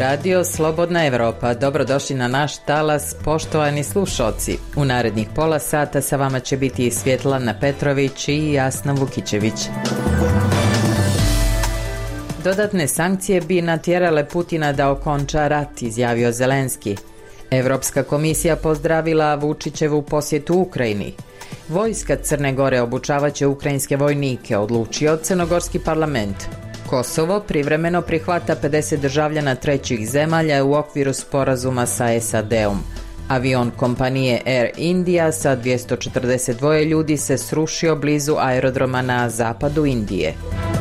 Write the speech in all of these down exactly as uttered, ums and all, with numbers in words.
Radio Slobodna Evropa. Dobrodošli na naš talas, poštovani slušalci. U narednih pola sata sa vama će biti Svjetlana Petrović i Jasna Vukićević. Dodatne sankcije bi natjerale Putina da okonča rat, izjavio Zelenski. Evropska komisija pozdravila Vučićevu posjetu Ukrajini. Vojska Crne Gore obučavaće ukrajinske vojnike, odlučio crnogorski parlament. Kosovo privremeno prihvata pedeset državljana trećih zemalja u okviru sporazuma sa S A D-om. Avion kompanije Air India sa dvjesto četrdeset dva ljudi se srušio blizu aerodroma na zapadu Indije.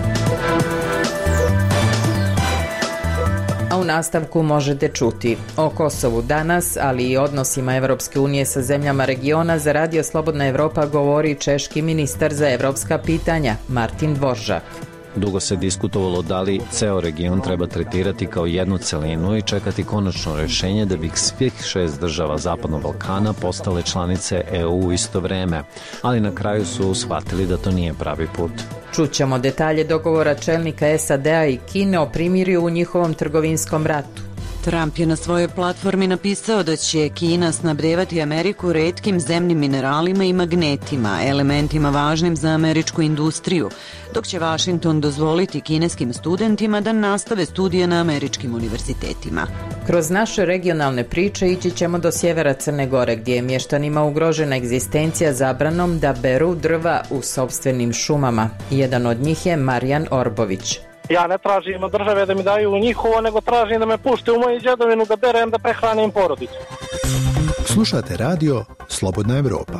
A u nastavku možete čuti o Kosovu danas, ali i odnosima Evropske unije sa zemljama regiona. Za Radio Slobodna Evropa govori češki ministar za evropska pitanja Martin Dvoržak. Dugo se diskutovalo da li ceo region treba tretirati kao jednu celinu i čekati konačno rješenje da bi svih šest država Zapadnog Balkana postale članice E U u isto vreme, ali na kraju su shvatili da to nije pravi put. Čućemo detalje dogovora čelnika S A D-a i Kine o primirju u njihovom trgovinskom ratu. Trump je na svojoj platformi napisao da će Kina snabdevati Ameriku retkim zemnim mineralima i magnetima, elementima važnim za američku industriju, dok će Washington dozvoliti kineskim studentima da nastave studije na američkim univerzitetima. Kroz naše regionalne priče ići ćemo do sjevera Crne Gore, gdje je mještanima ugrožena egzistencija zabranom da beru drva u sopstvenim šumama. Jedan od njih je Marijan Orbović. Ja ne tražim od države da mi daju njihovo, nego tražim da me pušte u moju djedovinu da berem, da prehranim porodicu. Slušate radio Slobodna Evropa.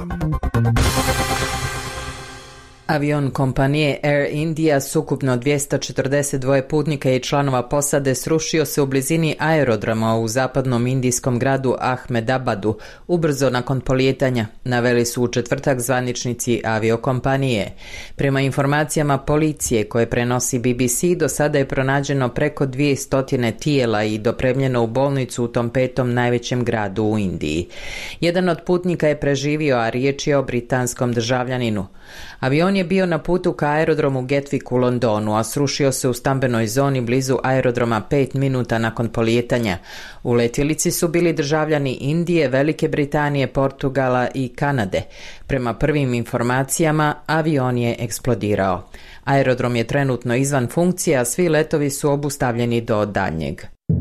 Avion kompanije Air India s ukupno dvjesto četrdeset dva putnika i članova posade srušio se u blizini aerodroma u zapadnom indijskom gradu Ahmedabadu ubrzo nakon polijetanja, naveli su u četvrtak zvaničnici aviokompanije. Prema informacijama policije koje prenosi B B C, do sada je pronađeno preko dvjesto tijela i dopremljeno u bolnicu u tom petom najvećem gradu u Indiji. Jedan od putnika je preživio, a riječ je o britanskom državljaninu. Avion je bio na putu ka aerodromu Gatwick u Londonu, a srušio se u stambenoj zoni blizu aerodroma pet minuta nakon polijetanja. U letjelici su bili državljani Indije, Velike Britanije, Portugala i Kanade. Prema prvim informacijama, avion je eksplodirao. Aerodrom je trenutno izvan funkcije, a svi letovi su obustavljeni do daljnjeg.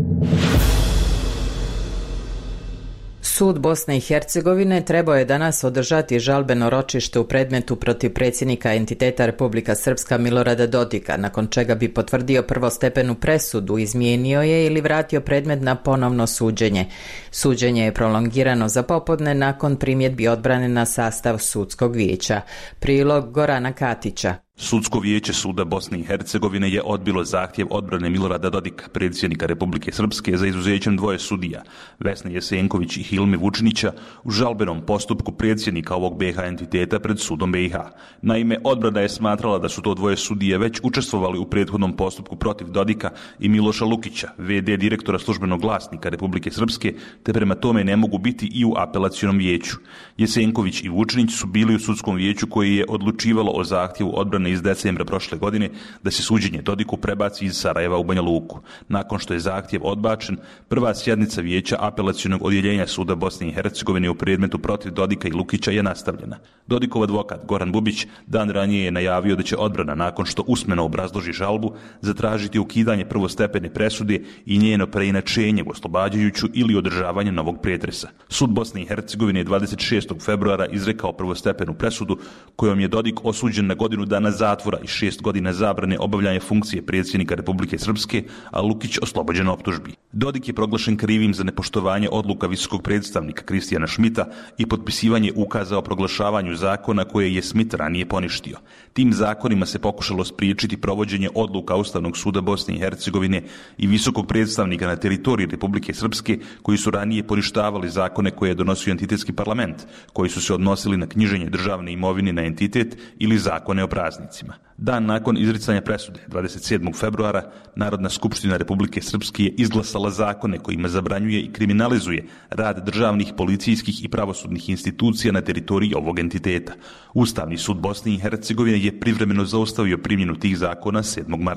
Sud Bosne i Hercegovine trebao je danas održati žalbeno ročište u predmetu protiv predsjednika entiteta Republika Srpska Milorada Dodika, nakon čega bi potvrdio prvostepenu presudu, izmijenio je ili vratio predmet na ponovno suđenje. Suđenje je prolongirano za popodne nakon primjedbi odbrane na sastav sudskog vijeća. Prilog Gorana Katića. Sudsko vijeće Suda Bosne i Hercegovine je odbilo zahtjev odbrane Milorada Dodika, predsjednika Republike Srpske, za izuzećem dvoje sudija, Vesne Jesenković i Hilmi Vučinića, u žalbenom postupku predsjednika ovog B iH entiteta pred sudom B iH. Naime, odbrana je smatrala da su to dvoje sudije već učestvovali u prethodnom postupku protiv Dodika i Miloša Lukića, v d direktora službenog glasnika Republike Srpske, te prema tome ne mogu biti i u apelacionom vijeću. Jesenković i Vučinić su bili u sudskom vijeću koji je odlučivalo o zahtjevu odbrane iz decembra prošle godine da se suđenje Dodiku prebaci iz Sarajeva u Banja Luku. Nakon što je zahtjev odbačen, prva sjednica vijeća apelacionog odjeljenja Suda Bosne i Hercegovine u predmetu protiv Dodika i Lukića je nastavljena. Dodikov advokat Goran Bubić dan ranije je najavio da će odbrana, nakon što usmeno obrazloži žalbu, zatražiti ukidanje prvostepene presude i njeno preinačenje u oslobađajuću ili održavanje novog pretresa. Sud Bosne i Hercegovine je dvadeset šestog februara izrekao prvostepenu presudu kojom je Dodik osuđen na godinu dana zatvora i šest godina zabrane obavljanja funkcije predsjednika Republike Srpske, a Lukić oslobođen optužbi. Dodik je proglašen krivim za nepoštovanje odluka visokog predstavnika Kristijana Šmita i potpisivanje ukaza o proglašavanju zakona koje je Šmit ranije poništio. Tim zakonima se pokušalo spriječiti provođenje odluka Ustavnog suda Bosne i Hercegovine i visokog predstavnika na teritoriji Republike Srpske, koji su ranije poništavali zakone koje je donosio entitetski parlament, koji su se odnosili na knjiženje državne imovine na entitet ili zakone o praznicima. Dan nakon izricanja presude, dvadeset sedmog februara, Narodna skupština Republike Srpske je izglasala zakone kojima zabranjuje i kriminalizuje rad državnih, policijskih i pravosudnih institucija na teritoriji ovog entiteta. Ustavni sud Bosne i Hercegovine je privremeno zaustavio primjenu tih zakona sedmog marta.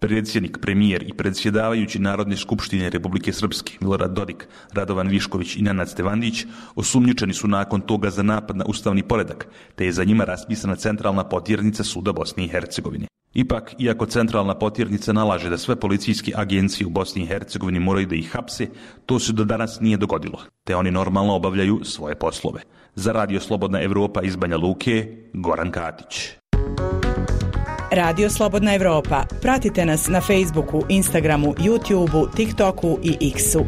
Predsjednik, premijer i predsjedavajući Narodne skupštine Republike Srpske Milorad Dodik, Radovan Višković i Nenad Stevandić osumnjičeni su nakon toga za napad na ustavni poredak, te je za njima raspisana centralna potjernica Suda Bosne i Hercegovine. Ipak, iako centralna potjernica nalaže da sve policijske agencije u Bosni i Hercegovini moraju da ih hapse, to se do danas nije dogodilo, te oni normalno obavljaju svoje poslove. Za Radio Slobodna Evropa iz Banja Luke, Goran Katić. Radio Slobodna Evropa. Pratite nas na Facebooku, Instagramu, YouTubeu, TikToku i X-u.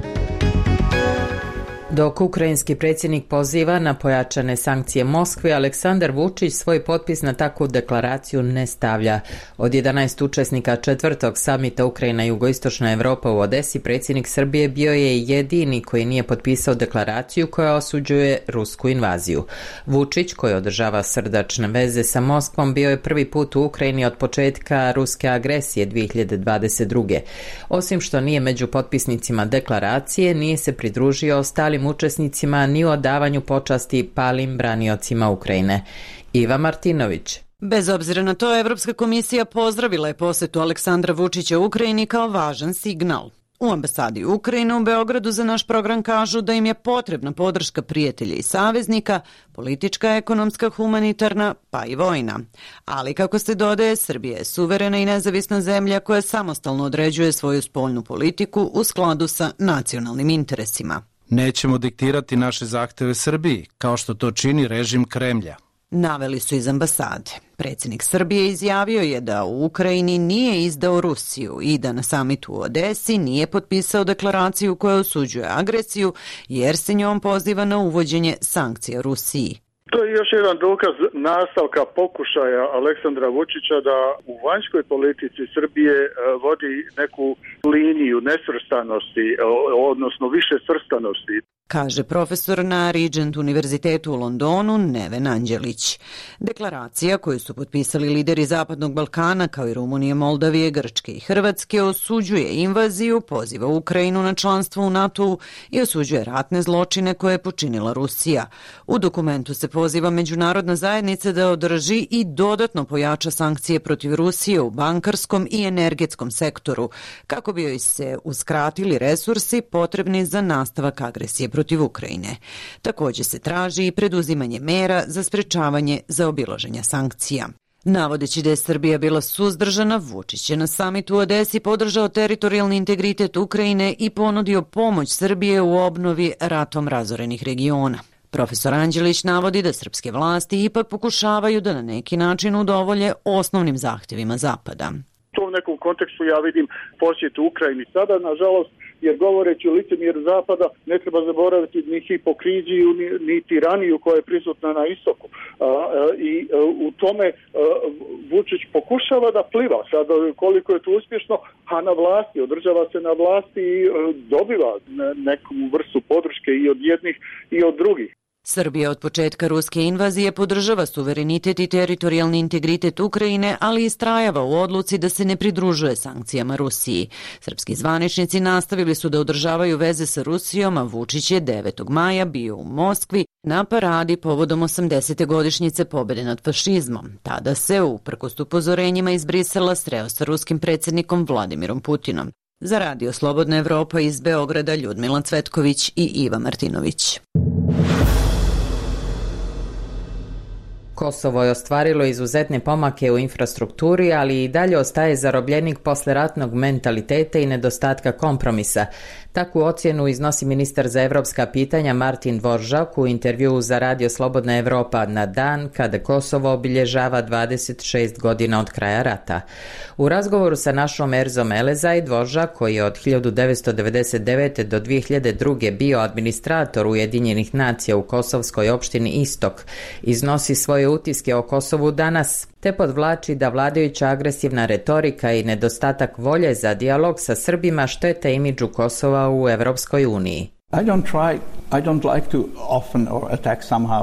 Dok ukrajinski predsjednik poziva na pojačane sankcije Moskvi, Aleksandar Vučić svoj potpis na takvu deklaraciju ne stavlja. Od jedanaest učesnika četvrtog samita Ukrajina-Jugoistočna Evropa u Odesi, predsjednik Srbije bio je jedini koji nije potpisao deklaraciju koja osuđuje rusku invaziju. Vučić, koji održava srdačne veze sa Moskvom, bio je prvi put u Ukrajini od početka ruske agresije dvije hiljade dvadeset druge. Osim što nije među potpisnicima deklaracije, nije se pridružio ostalim učesnicima ni u odavanju počasti palim braniocima Ukrajine. Iva Martinović. Bez obzira na to, Evropska komisija pozdravila je posjetu Aleksandra Vučića u Ukrajini kao važan signal. U ambasadi Ukrajine u Beogradu za naš program kažu da im je potrebna podrška prijatelja i saveznika, politička, ekonomska, humanitarna, pa i vojna. Ali, kako se dodaje, Srbija je suverena i nezavisna zemlja koja samostalno određuje svoju spoljnu politiku u skladu sa nacionalnim interesima. Nećemo diktirati naše zahteve Srbiji, kao što to čini režim Kremlja. Naveli su iz ambasade. Predsjednik Srbije izjavio je da u Ukrajini nije izdao Rusiju i da na samitu u Odesi nije potpisao deklaraciju koja osuđuje agresiju, jer se njom poziva na uvođenje sankcija Rusiji. To je još jedan dokaz nastavka pokušaja Aleksandra Vučića da u vanjskoj politici Srbije vodi neku liniju nesvrstanosti, odnosno više svrstanosti. Kaže profesor na Regent univerzitetu u Londonu Neven Anđelić. Deklaracija koju su potpisali lideri Zapadnog Balkana kao i Rumunije, Moldavije, Grčke i Hrvatske osuđuje invaziju, poziva Ukrajinu na članstvo u NATO i osuđuje ratne zločine koje je počinila Rusija. U dokumentu se poziva međunarodna zajednica da održi i dodatno pojača sankcije protiv Rusije u bankarskom i energetskom sektoru, kako bi joj se uskratili resursi potrebni za nastavak agresije protiv Ukrajine. Također se traži i preduzimanje mera za sprečavanje zaobilaženja sankcija. Navodeći da je Srbija bila suzdržana, Vučić je na samitu u Odesi podržao teritorijalni integritet Ukrajine i ponudio pomoć Srbije u obnovi ratom razorenih regiona. Profesor Anđelić navodi da srpske vlasti ipak pokušavaju da na neki način udovolje osnovnim zahtjevima Zapada. U nekom kontekstu ja vidim posjetu Ukrajini sada, nažalost, jer govoreći o licemjeru Zapada ne treba zaboraviti ni hipokriziju, ni, ni tiraniju koja je prisutna na istoku. A, a, I a, u tome a, Vučić pokušava da pliva. Sad koliko je to uspješno, a na vlasti, održava se na vlasti i a, dobiva neku vrstu podrške i od jednih i od drugih. Srbija od početka ruske invazije podržava suverenitet i teritorijalni integritet Ukrajine, ali istrajava u odluci da se ne pridružuje sankcijama Rusiji. Srpski zvaničnici nastavili su da održavaju veze sa Rusijom, a Vučić je devetog maja bio u Moskvi na paradi povodom osamdesete godišnjice pobjede nad fašizmom. Tada se, uprkos upozorenjima iz Brisela, sreo sa ruskim predsjednikom Vladimirom Putinom. Za Radio Slobodna Evropa iz Beograda Ljudmila Cvetković i Iva Martinović. Kosovo je ostvarilo izuzetne pomake u infrastrukturi, ali i dalje ostaje zarobljenik posleratnog mentaliteta i nedostatka kompromisa. Takvu ocjenu iznosi ministar za evropska pitanja Martin Dvoržak u intervjuu za Radio Slobodna Evropa na dan kada Kosovo obilježava dvadeset šest godina od kraja rata. U razgovoru sa našom Erzom Elezaj, Dvoržak, koji je od hiljadu devetsto devedeset devete. do dvije hiljade druge. bio administrator Ujedinjenih nacija u kosovskoj opštini Istok, iznosi svoje utiske o Kosovu danas, te podvlači da vladajuća agresivna retorika i nedostatak volje za dijalog sa Srbima štete imidžu Kosova u Evropskoj uniji. I don't try, I don't like to often or attack somehow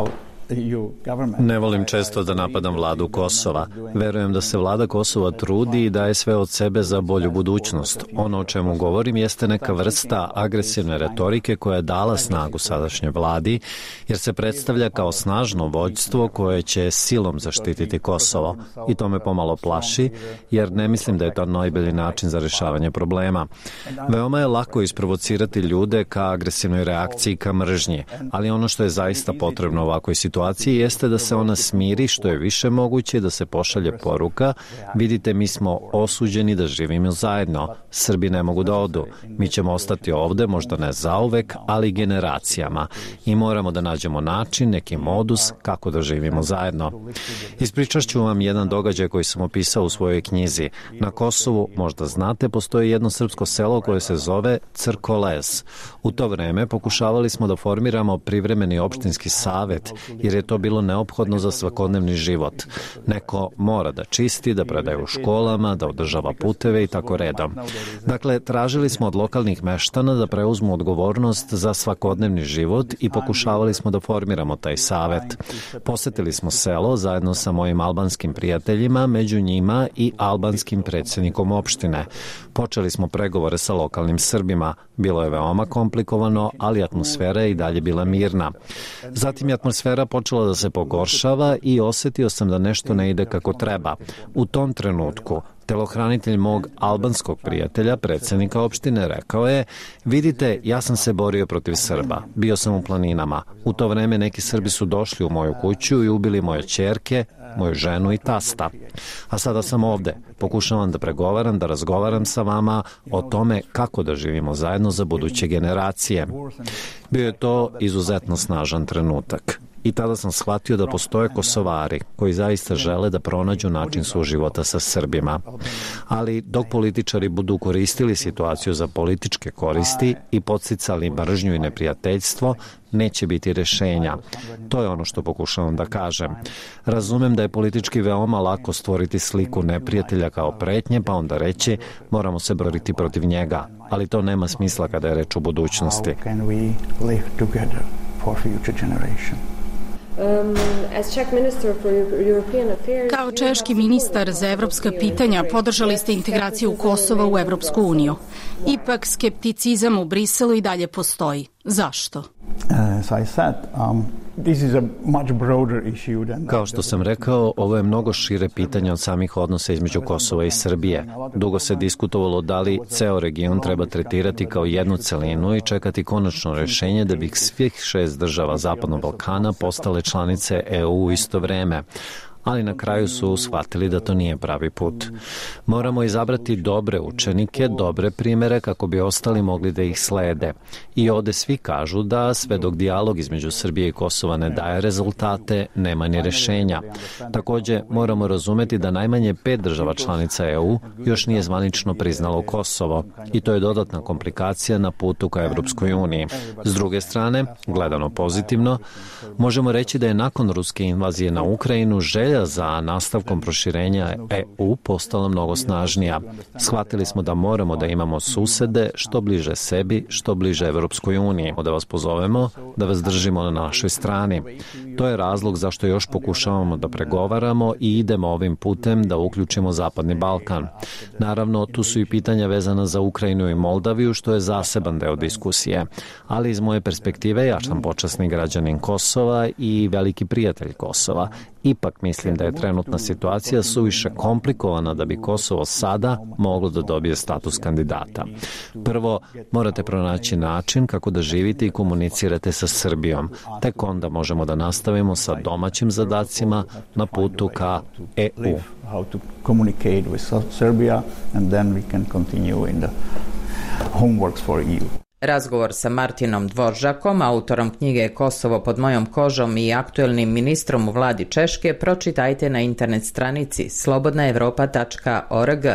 Ne volim često da napadam vladu Kosova. Verujem da se vlada Kosova trudi i daje sve od sebe za bolju budućnost. Ono o čemu govorim jeste neka vrsta agresivne retorike koja je dala snagu sadašnjoj vladi, jer se predstavlja kao snažno vođstvo koje će silom zaštititi Kosovo. I to me pomalo plaši, jer ne mislim da je to najbolji način za rešavanje problema. Veoma je lako isprovocirati ljude ka agresivnoj reakciji, ka mržnji, ali ono što je zaista potrebno u ovakvoj situaciji jeste da se ona smiri što je više moguće, da se pošalje poruka: vidite, mi smo osuđeni da živimo zajedno, Srbi ne mogu da odu, mi ćemo ostati ovde, možda ne zauvek, ali generacijama, i moramo da nađemo način, neki modus kako da živimo zajedno. Ispričat ću vam jedan događaj koji sam opisao u svojoj knjizi. Na Kosovu, možda znate, postoji jedno srpsko selo koje se zove Crkolez. U to vreme pokušavali smo da formiramo privremeni opštinski savet, jer je to bilo neophodno za svakodnevni život. Neko mora da čisti, da predaje u školama, da održava puteve i tako redom. Dakle, tražili smo od lokalnih meštana da preuzmu odgovornost za svakodnevni život i pokušavali smo da formiramo taj savet. Posetili smo selo zajedno sa mojim albanskim prijateljima, među njima i albanskim predsjednikom opštine. Počeli smo pregovore sa lokalnim Srbima. Bilo je veoma komplikovano, ali atmosfera je i dalje bila mirna. Zatim je atmosfera počela da se pogoršava i osetio sam da nešto ne ide kako treba. U tom trenutku telohranitelj mog albanskog prijatelja, predsjednika opštine, rekao je: vidite, ja sam se borio protiv Srba. Bio sam u planinama. U to vreme neki Srbi su došli u moju kuću i ubili moje ćerke, moju ženu i tasta. A sada sam ovde. Pokušavam da pregovaram, da razgovaram sa vama o tome kako da živimo zajedno za buduće generacije. Bio je to izuzetno snažan trenutak. I tada sam shvatio da postoje Kosovari koji zaista žele da pronađu način suživota sa Srbima. Ali dok političari budu koristili situaciju za političke koristi i podsticali mržnju i neprijateljstvo, neće biti rešenja. To je ono što pokušavam da kažem. Razumem da je politički veoma lako stvoriti sliku neprijatelja kao pretnje, pa onda reći moramo se boriti protiv njega. Ali to nema smisla kada je reč o budućnosti. Kao češki ministar za evropska pitanja podržali ste integraciju Kosova u Evropsku uniju. Ipak skepticizam u Briselu i dalje postoji. Zašto? Kao što sam rekao, ovo je mnogo šire pitanje od samih odnosa između Kosova i Srbije. Dugo se diskutovalo da li ceo region treba tretirati kao jednu celinu i čekati konačno rešenje da bi svih šest država Zapadnog Balkana postale članice E U u isto vreme. Ali na kraju su shvatili da to nije pravi put. Moramo izabrati dobre učenike, dobre primere kako bi ostali mogli da ih slede. I ovde svi kažu da sve dok dijalog između Srbije i Kosova ne daje rezultate, nema ni rešenja. Takođe, moramo razumeti da najmanje pet država članica E U još nije zvanično priznalo Kosovo i to je dodatna komplikacija na putu ka Evropskoj uniji. S druge strane, gledano pozitivno, možemo reći da je nakon ruske invazije na Ukrajinu želja za nastavkom proširenja E U postala mnogo snažnija. Shvatili smo da moramo da imamo susede što bliže sebi, što bliže Evropskoj uniji. Da vas pozovemo, da vas držimo na našoj strani. To je razlog zašto još pokušavamo da pregovaramo i idemo ovim putem da uključimo Zapadni Balkan. Naravno, tu su i pitanja vezana za Ukrajinu i Moldaviju, što je zaseban deo diskusije. Ali iz moje perspektive, ja sam počasni građanin Kosova i veliki prijatelj Kosova. Ipak mislim da je trenutna situacija suviše komplikovana da bi Kosovo sada moglo da dobije status kandidata. Prvo, morate pronaći način kako da živite i komunicirate sa Srbijom. Tek onda možemo da nastavimo sa domaćim zadacima na putu ka E U. Razgovor sa Martinom Dvoržakom, autorom knjige Kosovo pod mojom kožom i aktuelnim ministrom u vladi Češke, pročitajte na internet stranici slobodna evropa tačka org.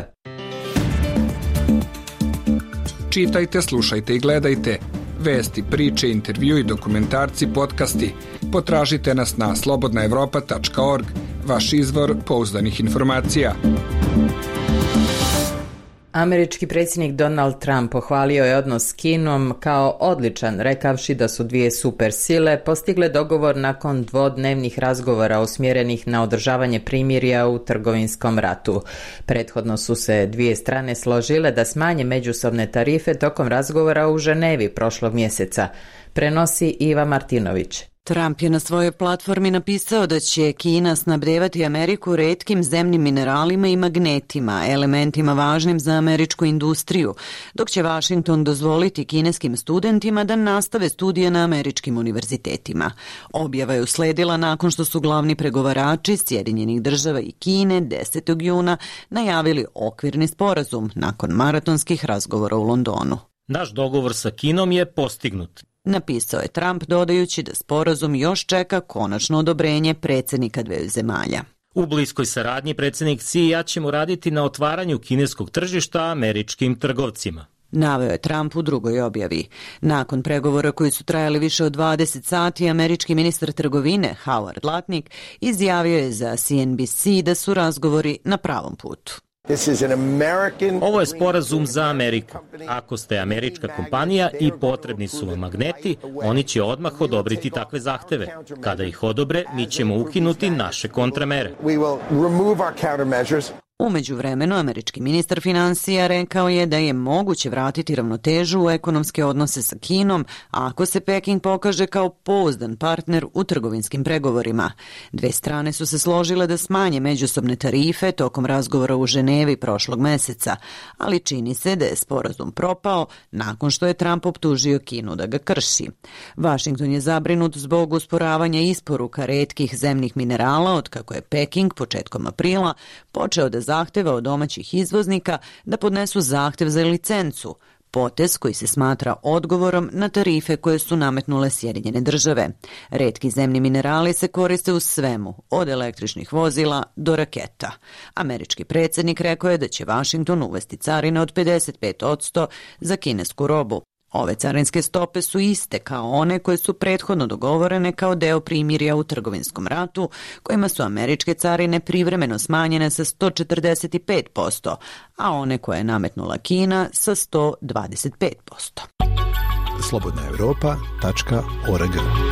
Čitajte, slušajte i gledajte. Vesti, priče, intervju i dokumentarci, podcasti. Potražite nas na slobodna evropa tačka org, vaš izvor pouzdanih informacija. Američki predsjednik Donald Trump pohvalio je odnos s Kinom kao odličan, rekavši da su dvije supersile postigle dogovor nakon dvodnevnih razgovora usmjerenih na održavanje primirja u trgovinskom ratu. Prethodno su se dvije strane složile da smanje međusobne tarife tokom razgovora u Ženevi prošlog mjeseca, prenosi Iva Martinović. Trump je na svojoj platformi napisao da će Kina snabdevati Ameriku retkim zemnim mineralima i magnetima, elementima važnim za američku industriju, dok će Washington dozvoliti kineskim studentima da nastave studije na američkim univerzitetima. Objava je usledila nakon što su glavni pregovarači Sjedinjenih država i Kine desetog juna najavili okvirni sporazum nakon maratonskih razgovora u Londonu. Naš dogovor sa Kinom je postignut, napisao je Trump, dodajući da sporazum još čeka konačno odobrenje predsjednika dveju zemalja. U bliskoj saradnji predsjednik Xi i ja ćemo raditi na otvaranju kineskog tržišta američkim trgovcima, naveo je Trump u drugoj objavi. Nakon pregovora koji su trajali više od dvadeset sati, američki ministar trgovine Howard Lutnick izjavio je za C N B C da su razgovori na pravom putu. Ovo je sporazum za Ameriku. Ako ste američka kompanija i potrebni su vam magneti, oni će odmah odobriti takve zahteve. Kada ih odobre, mi ćemo ukinuti naše kontramere. U međuvremenu, američki ministar financija rekao je da je moguće vratiti ravnotežu u ekonomske odnose sa Kinom ako se Peking pokaže kao pouzdan partner u trgovinskim pregovorima. Dve strane su se složile da smanje međusobne tarife tokom razgovora u Ženevi prošlog meseca, ali čini se da je sporazum propao nakon što je Trump optužio Kinu da ga krši. Washington je zabrinut zbog usporavanja isporuka retkih zemnih minerala otkako je Peking početkom aprila počeo da zahteva od domaćih izvoznika da podnesu zahtev za licencu, potez koji se smatra odgovorom na tarife koje su nametnule Sjedinjene države. Retki zemni minerali se koriste u svemu, od električnih vozila do raketa. Američki predsjednik rekao je da će Washington uvesti carine od pedeset pet posto za kinesku robu. Ove carinske stope su iste kao one koje su prethodno dogovorene kao deo primirja u trgovinskom ratu, kojima su američke carine privremeno smanjene sa sto četrdeset pet posto, a one koje je nametnula Kina sa sto dvadeset pet posto. slobodna europa tačka org.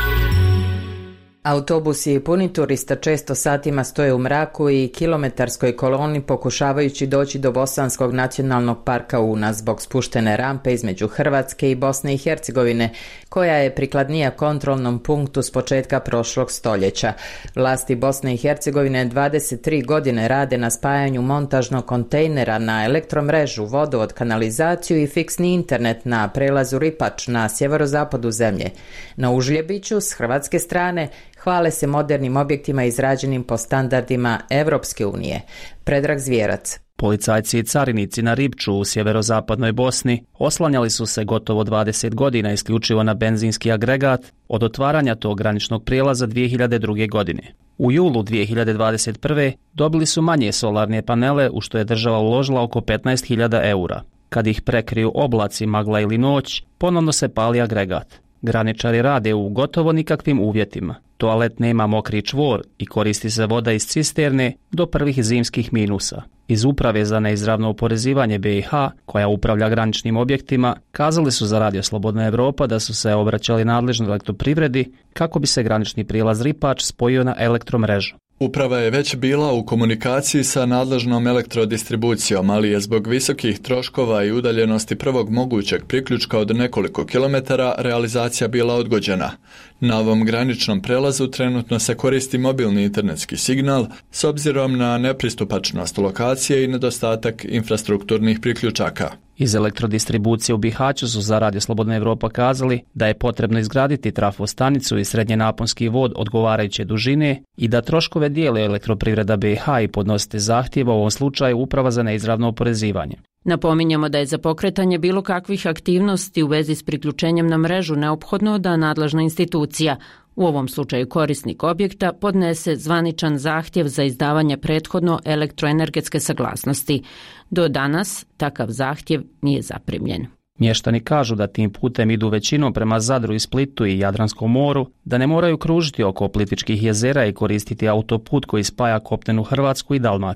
Autobusi i puni turista često satima stoje u mraku i kilometarskoj koloni pokušavajući doći do Bosanskog nacionalnog parka Una zbog spuštene rampe između Hrvatske i Bosne i Hercegovine, koja je prikladnija kontrolnom punktu s početka prošlog stoljeća. Vlasti Bosne i Hercegovine dvadeset tri godine rade na spajanju montažnog kontejnera na elektromrežu, vodovod, kanalizaciju i fiksni internet na prelazu Ripač na sjeverozapadu zemlje. Na Užljebiću s hrvatske strane hvale se modernim objektima izrađenim po standardima Evropske unije. Predrag Zvjerac. Policajci i carinici na Ripču u sjeverozapadnoj Bosni oslanjali su se gotovo dvadeset godina isključivo na benzinski agregat od otvaranja tog graničnog prijelaza dvije hiljade druge. godine. U julu dvije hiljade dvadeset prve. dobili su manje solarne panele u što je država uložila oko petnaest hiljada eura. Kad ih prekriju oblaci, magla ili noć, ponovno se pali agregat. Graničari rade u gotovo nikakvim uvjetima. Toalet nema mokri čvor i koristi se voda iz cisterne do prvih zimskih minusa. Iz Uprave za neizravno oporezivanje B i H, koja upravlja graničnim objektima, kazali su za Radio Slobodna Evropa da su se obraćali nadležnoj elektroprivredi kako bi se granični prijelaz Ripač spojio na elektromrežu. Uprava je već bila u komunikaciji sa nadležnom elektrodistribucijom, ali je zbog visokih troškova i udaljenosti prvog mogućeg priključka od nekoliko kilometara realizacija bila odgođena. Na ovom graničnom prelazu trenutno se koristi mobilni internetski signal s obzirom na nepristupačnost lokacije i nedostatak infrastrukturnih priključaka. Iz elektrodistribucije u Bihaću su za Radio Slobodna Evropa kazali da je potrebno izgraditi trafostanicu i srednjenaponski vod odgovarajuće dužine i da troškove dijele elektroprivreda B i H i podnosite zahtjeva, u ovom slučaju Uprava za neizravno oporezivanje. Napominjemo da je za pokretanje bilo kakvih aktivnosti u vezi s priključenjem na mrežu neophodno da nadležna institucija, u ovom slučaju korisnik objekta, podnese zvaničan zahtjev za izdavanje prethodno elektroenergetske saglasnosti. Do danas takav zahtjev nije zaprimljen. Mještani kažu da tim putem idu većinom prema Zadru i Splitu i Jadranskom moru, da ne moraju kružiti oko Plitvičkih jezera i koristiti autoput koji spaja kopnenu Hrvatsku i Dalmaciju.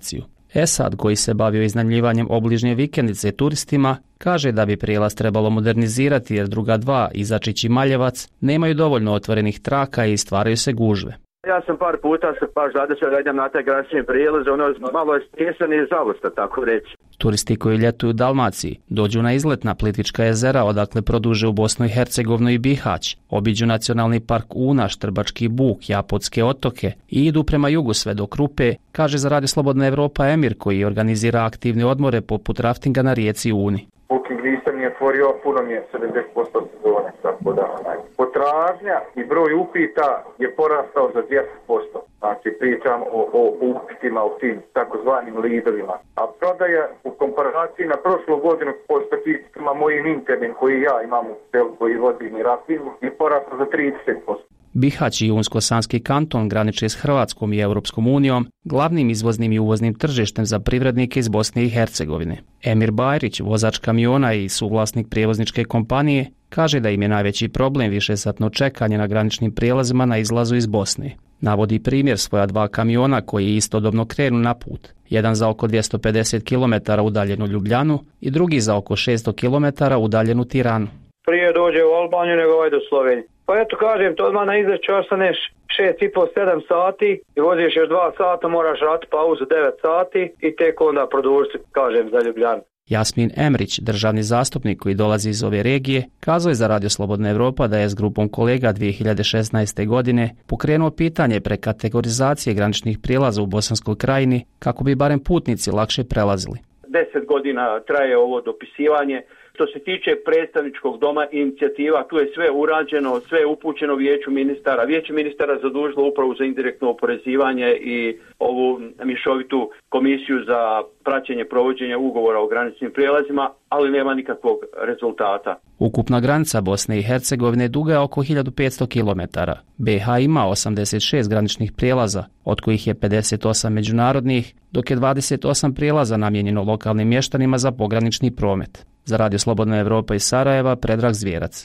Esad, koji se bavio iznajmljivanjem obližnje vikendice turistima, kaže da bi prijelaz trebalo modernizirati jer druga dva, Izačić i Maljevac, nemaju dovoljno otvorenih traka i stvaraju se gužve. Ja sam par puta se baš zadesio da idem na taj granični prijelaz, ono malo je stjesan i žalosta, tako reći. Turisti koji ljetuju u Dalmaciji dođu na izlet na Plitvička jezera, odakle produže u Bosnu i Hercegovinu i Bihać, obiđu nacionalni park Una, Štrbački buk, Japotske otoke i idu prema jugu sve do Krupe, kaže za Radio Slobodna Evropa Emir, koji organizira aktivne odmore poput raftinga na rijeci Uni. Booking lista mi je otvorio, puno mi je sedamdeset posto sezone, tako da potražnja i broj upita je porastao za dvjesto posto. Znači pričam o, o upitima, o tim takozvanim lidovima. A prodaja u komparaciji na prošlu godinu po statistikama mojim internim koji ja imam u selu koji vodim i rafting je porastao za trideset posto. Bihać i Unsko-Sanski kanton graniče s Hrvatskom i Europskom unijom, glavnim izvoznim i uvoznim tržištem za privrednike iz Bosne i Hercegovine. Emir Bajrić, vozač kamiona i suvlasnik prijevozničke kompanije, kaže da im je najveći problem višesatno čekanje na graničnim prijelazima na izlazu iz Bosne. Navodi primjer svoja dva kamiona koji istodobno krenu na put. Jedan za oko dvjesto pedeset kilometara udaljenu Ljubljanu i drugi za oko šesto kilometara udaljenu Tiranu. Prije dođe u Albaniju nego ovaj do Slovenije. Pa eto kažem, to odmah na izleću ostaneš šest i pol sedam sati i voziš još dva sata, moraš rati pauzu devet sati i tek onda produžiti, kažem, za Ljubljanu. Jasmin Emrić, državni zastupnik koji dolazi iz ove regije, kazao je za Radio Slobodna Evropa da je s grupom kolega dvije hiljade šesnaeste. godine pokrenuo pitanje prekategorizacije graničnih prijelaza u Bosanskoj krajini kako bi barem putnici lakše prelazili. Deset godina traje ovo dopisivanje. Što se tiče predstavničkog doma inicijativa, tu je sve urađeno, sve je upućeno vijeću ministara. Vijeće ministara zadužilo upravo za indirektno oporezivanje i ovu mješovitu komisiju za praćenje provođenja ugovora o graničnim prijelazima, ali nema nikakvog rezultata. Ukupna granica Bosne i Hercegovine duga je oko hiljadu petsto kilometara. B H ima osamdeset šest graničnih prijelaza, od kojih je pedeset osam međunarodnih, dok je dvadeset osam prijelaza namijenjeno lokalnim mještanima za pogranični promet. Za Radio Slobodna Evropa iz Sarajeva, Predrag Zvjerac.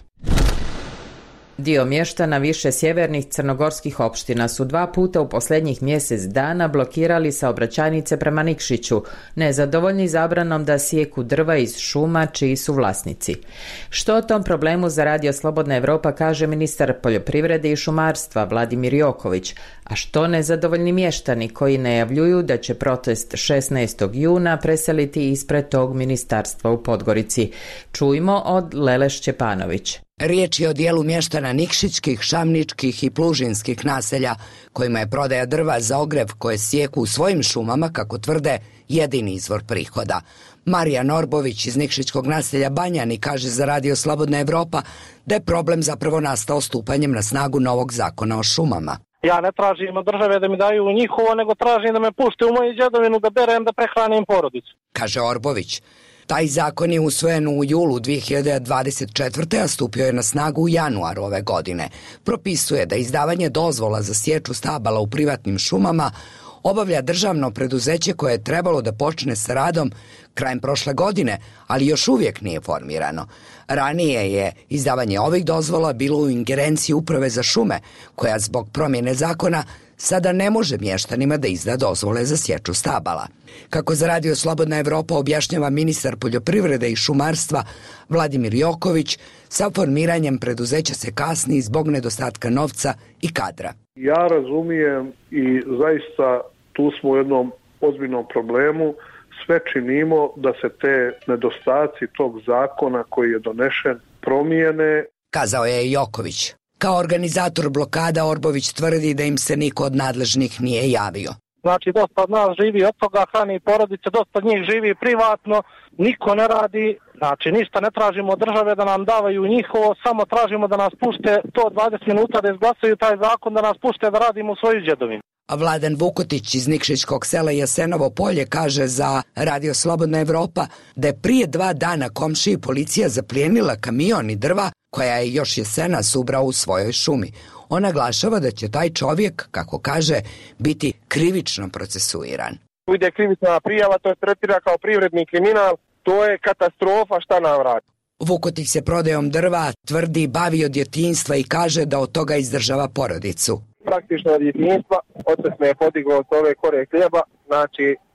Dio mještana više sjevernih crnogorskih opština su dva puta u posljednjih mjesec dana blokirali saobraćajnice prema Nikšiću, nezadovoljni zabranom da sijeku drva iz šuma čiji su vlasnici. Što o tom problemu za Radio Slobodna Evropa kaže ministar poljoprivrede i šumarstva Vladimir Joković, a što nezadovoljni mještani koji najavljuju da će protest šesnaestog juna preseliti ispred tog ministarstva u Podgorici. Čujmo od Lele Šćepanović. Riječ je o dijelu mještana Nikšićkih, Šamničkih i Plužinskih naselja, kojima je prodaja drva za ogrjev koje sjeku u svojim šumama, kako tvrde, jedini izvor prihoda. Marija Norbović iz Nikšićkog naselja Banjani kaže za Radio Slobodna Evropa da je problem zapravo nastao stupanjem na snagu novog zakona o šumama. Ja ne tražim od države da mi daju njihovo, nego tražim da me pušte u moju djedovinu da berem da prehranim porodicu, kaže Orbović. Taj zakon je usvojen u julu dvije hiljade dvadeset četvrte. a stupio je na snagu u januaru ove godine. Propisuje da izdavanje dozvola za sječu stabala u privatnim šumama obavlja državno preduzeće koje je trebalo da počne sa radom krajem prošle godine, ali još uvijek nije formirano. Ranije je izdavanje ovih dozvola bilo u ingerenciji Uprave za šume, koja zbog promjene zakona sada ne može mještanima da izda dozvole za sječu stabala. Kako za Radio Slobodna Evropa objašnjava ministar poljoprivrede i šumarstva Vladimir Joković, sa formiranjem preduzeća se kasni zbog nedostatka novca i kadra. Ja razumijem i zaista tu smo u jednom ozbiljnom problemu. Sve činimo da se te nedostaci tog zakona koji je donešen promijene, kazao je Joković. Kao organizator blokada Orbović tvrdi da im se niko od nadležnih nije javio. Znači, dosta od nas živi od toga, hrani porodice, dosta od njih živi privatno, niko ne radi, znači ništa ne tražimo od države da nam davaju njihovo, samo tražimo da nas pušte to dvadeset minuta da izglasaju taj zakon, da nas pušte da radimo u svoju djedovinu. A Vladan Vukotić iz Nikšićkog sela Jasenovo polje kaže za Radio Slobodna Evropa da je prije dva dana komšiji policija zaplijenila kamion i drva koja je još jesenas ubrao u svojoj šumi. On naglašava da će taj čovjek, kako kaže, biti krivično procesuiran. Ide krivična prijava, to je tretira kao privredni kriminal, to je katastrofa, šta nam radi. Vukotić se prodajom drva tvrdi bavi od djetinjstva i kaže da od toga izdržava porodicu. Praktično od djetinjstva, otac me je podigao s ove kore hljeba, znači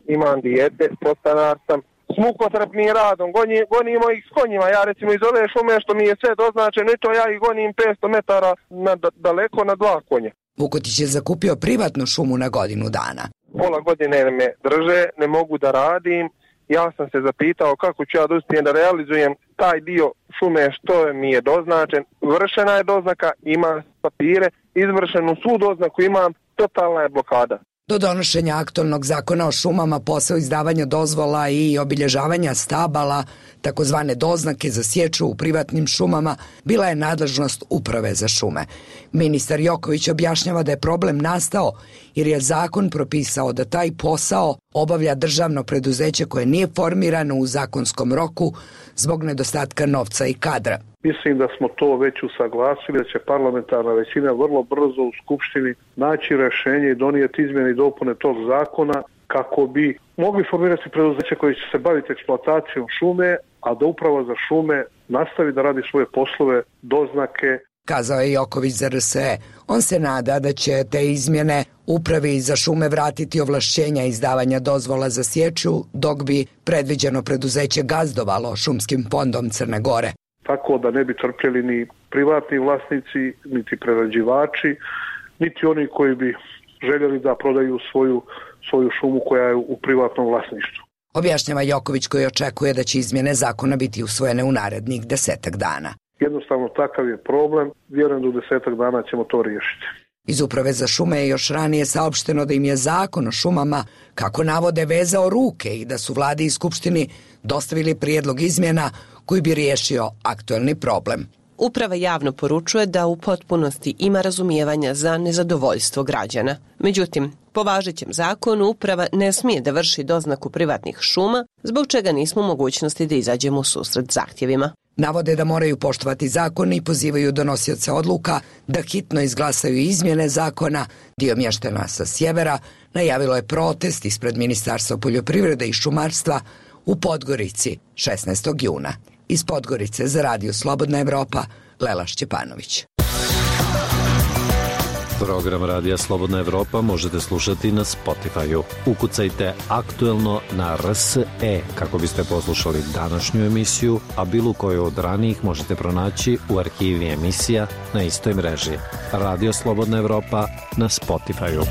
imam dijete, podstanar sam. S mukotrpnim radom, Goni, gonimo ih s konjima, ja recimo iz ove šume što mi je sve doznačeno i to ja ih gonim petsto metara na, daleko na dva konja. Vukotić je zakupio privatnu šumu na godinu dana. Pola godine me drže, ne mogu da radim. Ja sam se zapitao kako ću ja da uspijem da realizujem taj dio šume što mi je doznačen. Vršena je doznaka, imam papire, izvršenu svu doznaku imam, totalna je blokada. Do donošenja aktualnog zakona o šumama posao izdavanja dozvola i obilježavanja stabala, takozvane doznake za sječu u privatnim šumama, bila je nadležnost Uprave za šume. Ministar Joković objašnjava da je problem nastao jer je zakon propisao da taj posao obavlja državno preduzeće koje nije formirano u zakonskom roku zbog nedostatka novca i kadra. Mislim da smo to već usaglasili, da će parlamentarna većina vrlo brzo u Skupštini naći rješenje i donijeti izmjene i dopune tog zakona kako bi mogli formirati preduzeće koje će se baviti eksploatacijom šume, a da Uprava za šume nastavi da radi svoje poslove, doznake. Kazao je Joković za R S E. On se nada da će te izmjene Upravi za šume vratiti ovlašćenja izdavanja dozvola za sječu, dok bi predviđeno preduzeće gazdovalo šumskim fondom Crne Gore. Tako da ne bi trpjeli ni privatni vlasnici, niti prerađivači, niti oni koji bi željeli da prodaju svoju, svoju šumu koja je u privatnom vlasništvu. Objašnjava Joković koji očekuje da će izmjene zakona biti usvojene u narednih desetak dana. Jednostavno takav je problem, vjerujem da u desetak dana ćemo to riješiti. Iz Uprave za šume je još ranije saopšteno da im je zakon o šumama, kako navode, vezao ruke i da su vladi i skupštini dostavili prijedlog izmjena koji bi riješio aktualni problem. Uprava javno poručuje da u potpunosti ima razumijevanja za nezadovoljstvo građana. Međutim, po važećem zakonu uprava ne smije da vrši doznaku privatnih šuma, zbog čega nismo u mogućnosti da izađemo u susret zahtjevima. Navode da moraju poštovati zakon i pozivaju donosioce odluka da hitno izglasaju izmjene zakona. Dio mještana sa sjevera najavilo je protest ispred Ministarstva poljoprivrede i šumarstva u Podgorici šesnaestog juna. Iz Podgorice za Radio Slobodna Evropa, Lela Šćepanović. Program Radija Slobodna Evropa možete slušati na Spotify-u. Ukucajte aktuelno na R S E kako biste poslušali današnju emisiju, a bilo koju od ranijih možete pronaći u arhivi emisija na istoj mreži. Radio Slobodna Evropa na Spotify-u.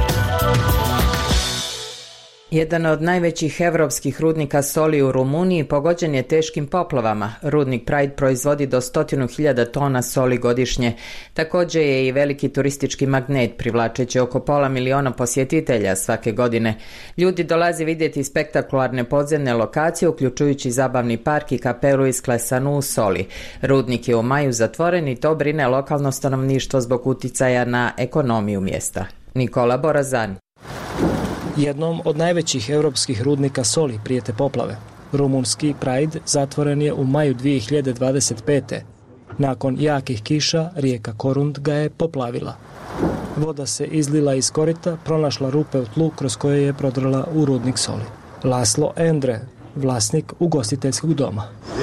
Jedan od najvećih evropskih rudnika soli u Rumuniji pogođen je teškim poplavama. Rudnik Pride proizvodi do stotinu hiljada tona soli godišnje. Također je i veliki turistički magnet, privlačeći oko pola miliona posjetitelja svake godine. Ljudi dolaze vidjeti spektakularne podzemne lokacije, uključujući zabavni park i kapelu isklesanu u soli. Rudnik je u maju zatvoren i to brine lokalno stanovništvo zbog uticaja na ekonomiju mjesta. Nikola Borazan. Jednom od najvećih europskih rudnika soli prijete poplave. Rumunski Pride zatvoren je u maju dvije hiljade dvadeset pete. Nakon jakih kiša, rijeka Korund ga je poplavila. Voda se izlila iz korita, pronašla rupe u tlu kroz koje je prodrala u rudnik soli. Laslo Endre, vlasnik ugostiteljskog doma.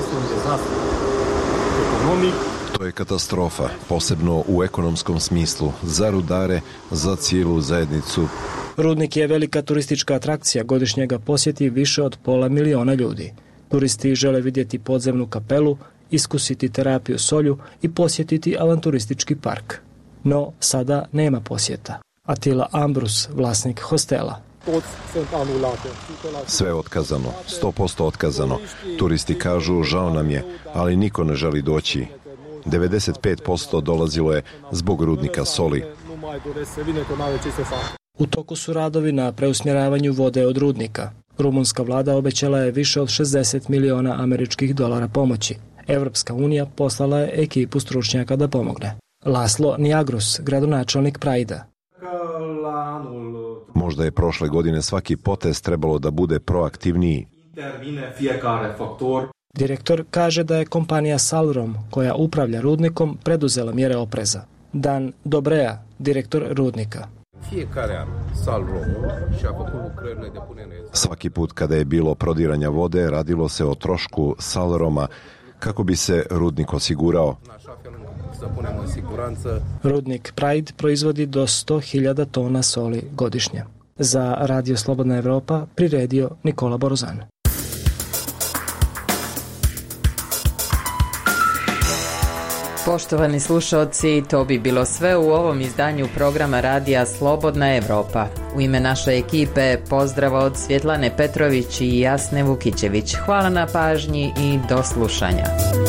To je katastrofa, posebno u ekonomskom smislu, za rudare, za cijelu zajednicu. Rudnik je velika turistička atrakcija, godišnje ga posjeti više od pola miliona ljudi. Turisti žele vidjeti podzemnu kapelu, iskusiti terapiju solju i posjetiti avanturistički park. No, sada nema posjeta. Attila Ambrus, vlasnik hostela. Sve je otkazano, sto posto otkazano. Turisti kažu, žao nam je, ali niko ne želi doći. devedeset pet posto dolazilo je zbog rudnika soli. U toku su radovi na preusmjeravanju vode od rudnika. Rumunska vlada obećala je više od šezdeset miliona američkih dolara pomoći. Evropska unija poslala je ekipu stručnjaka da pomogne. Laslo Niagrus, gradonačelnik Prajda. Možda je prošle godine svaki potez trebalo da bude proaktivniji. Direktor kaže da je kompanija Salrom, koja upravlja rudnikom, preduzela mjere opreza. Dan Dobrea, direktor rudnika. Svaki put kada je bilo prodiranja vode, radilo se o trošku Salroma kako bi se rudnik osigurao. Rudnik Pride proizvodi do sto hiljada tona soli godišnje. Za Radio Slobodna Evropa priredio Nikola Borozan. Poštovani slušaoci, to bi bilo sve u ovom izdanju programa Radija Slobodna Evropa. U ime naše ekipe pozdrava od Svjetlane Petrović i Jasne Vukićević. Hvala na pažnji i do slušanja.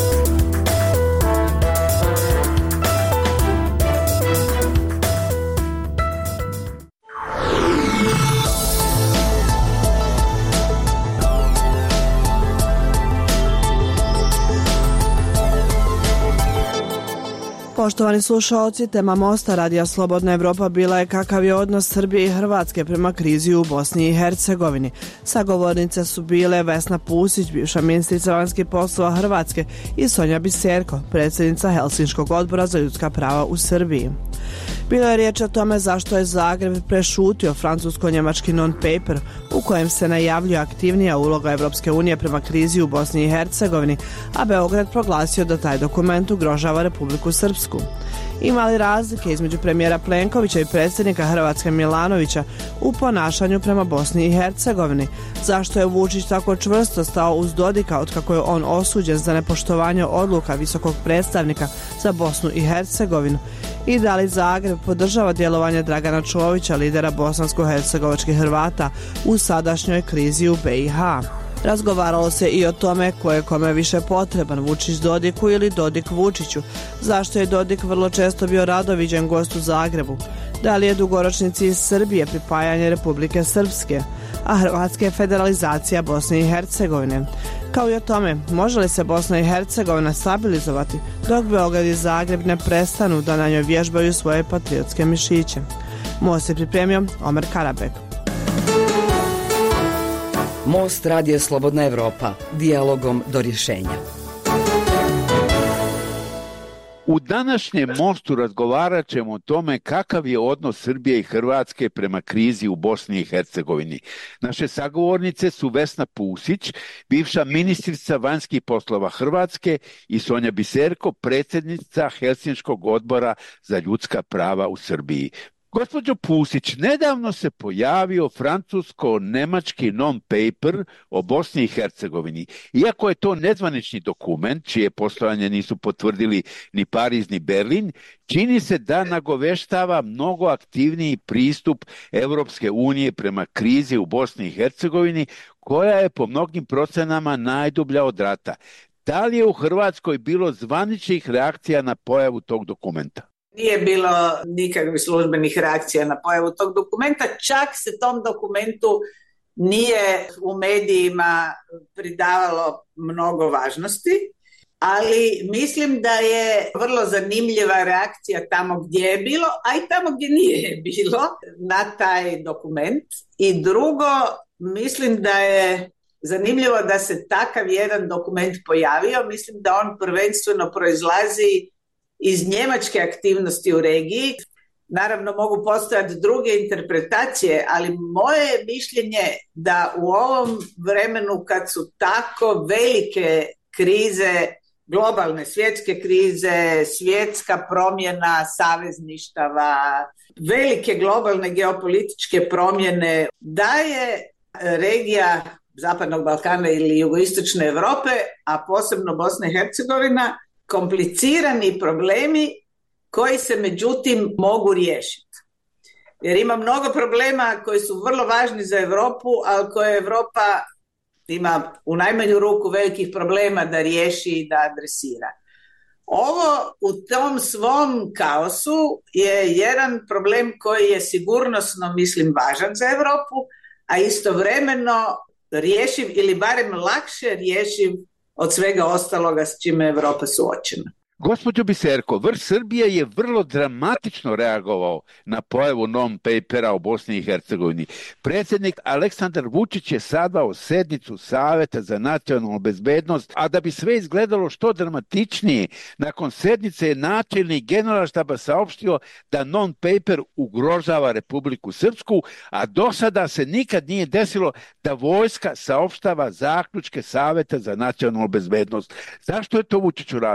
Poštovani slušaoci, tema Mosta Radija Slobodna Evropa bila je kakav je odnos Srbije i Hrvatske prema krizi u Bosni i Hercegovini. Sagovornice su bile Vesna Pusić, bivša ministrica vanjskih poslova Hrvatske, i Sonja Biserko, predsjednica Helsinškog odbora za ljudska prava u Srbiji. Bilo je riječ o tome zašto je Zagreb prešutio francusko-njemački non-paper u kojem se najavljuje aktivnija uloga Evropske unije prema krizi u Bosni i Hercegovini, a Beograd proglasio da taj dokument ugrožava Republiku Srpsku. Ima li razlike između premijera Plenkovića i predsjednika Hrvatske Milanovića u ponašanju prema Bosni i Hercegovini? Zašto je Vučić tako čvrsto stao uz Dodika otkako je on osuđen za nepoštovanje odluka visokog predstavnika za Bosnu i Hercegovinu? I da li Zagreb podržava djelovanje Dragana Čovića, lidera bosansko-hercegovačkih Hrvata, u sadašnjoj krizi u be i ha? Razgovaralo se i o tome ko je kome više potreban, Vučić Dodiku ili Dodik Vučiću. Zašto je Dodik vrlo često bio rado viđen gost u Zagrebu? Da li je dugoročni cilj Srbije pripajanje Republike Srpske, a Hrvatske federalizacija Bosne i Hercegovine? Kao i o tome, može li se Bosna i Hercegovina stabilizovati dok Beograd i Zagreb ne prestanu da na njoj vježbaju svoje patriotske mišiće? Most je pripremio Omer Karabek. Most Radija Slobodna Evropa, dijalogom do rješenja. U današnjem Mostu razgovarat ćemo o tome kakav je odnos Srbije i Hrvatske prema krizi u Bosni i Hercegovini. Naše sagovornice su Vesna Pusić, bivša ministrica vanjskih poslova Hrvatske, i Sonja Biserko, predsjednica Helsinškog odbora za ljudska prava u Srbiji. Gospođo Pusić, nedavno se pojavio francusko-nemački non-paper o Bosni i Hercegovini. Iako je to nezvanični dokument, čije postojanje nisu potvrdili ni Pariz ni Berlin, čini se da nagoveštava mnogo aktivniji pristup Evropske unije prema krizi u Bosni i Hercegovini, koja je po mnogim procenama najdublja od rata. Da li je u Hrvatskoj bilo zvaničnih reakcija na pojavu tog dokumenta? Nije bilo nikakvih službenih reakcija na pojavu tog dokumenta, čak se tom dokumentu nije u medijima pridavalo mnogo važnosti, ali mislim da je vrlo zanimljiva reakcija tamo gdje je bilo, a i tamo gdje nije bilo na taj dokument. I drugo, mislim da je zanimljivo da se takav jedan dokument pojavio. Mislim da on prvenstveno proizlazi iz njemačke aktivnosti u regiji. Naravno mogu postojati druge interpretacije, ali moje mišljenje da u ovom vremenu kad su tako velike krize, globalne svjetske krize, svjetska promjena savezništava, velike globalne geopolitičke promjene, da je regija Zapadnog Balkana ili jugoistočne Europe, a posebno Bosna i Hercegovina, komplicirani problemi koji se međutim mogu riješiti. Jer ima mnogo problema koji su vrlo važni za Europu, ali koje Europa ima u najmanju ruku velikih problema da riješi i da adresira. Ovo u tom svom kaosu je jedan problem koji je sigurnosno, mislim, važan za Europu, a istovremeno rješiv ili barem lakše rješiv od svega ostaloga s čime je Europa suočena. Gospođo Biserko, vrh Srbije je vrlo dramatično reagovao na pojavu non-papera o Bosni i Hercegovini. Predsjednik Aleksandar Vučić je sazvao sednicu Saveta za nacionalnu bezbednost, a da bi sve izgledalo što dramatičnije, nakon sednice je načelnik Generalštaba saopštio da non-paper ugrožava Republiku Srpsku, a do sada se nikad nije desilo da vojska saopštava zaključke Saveta za nacionalnu bezbednost. Zašto je to Vučić uradio?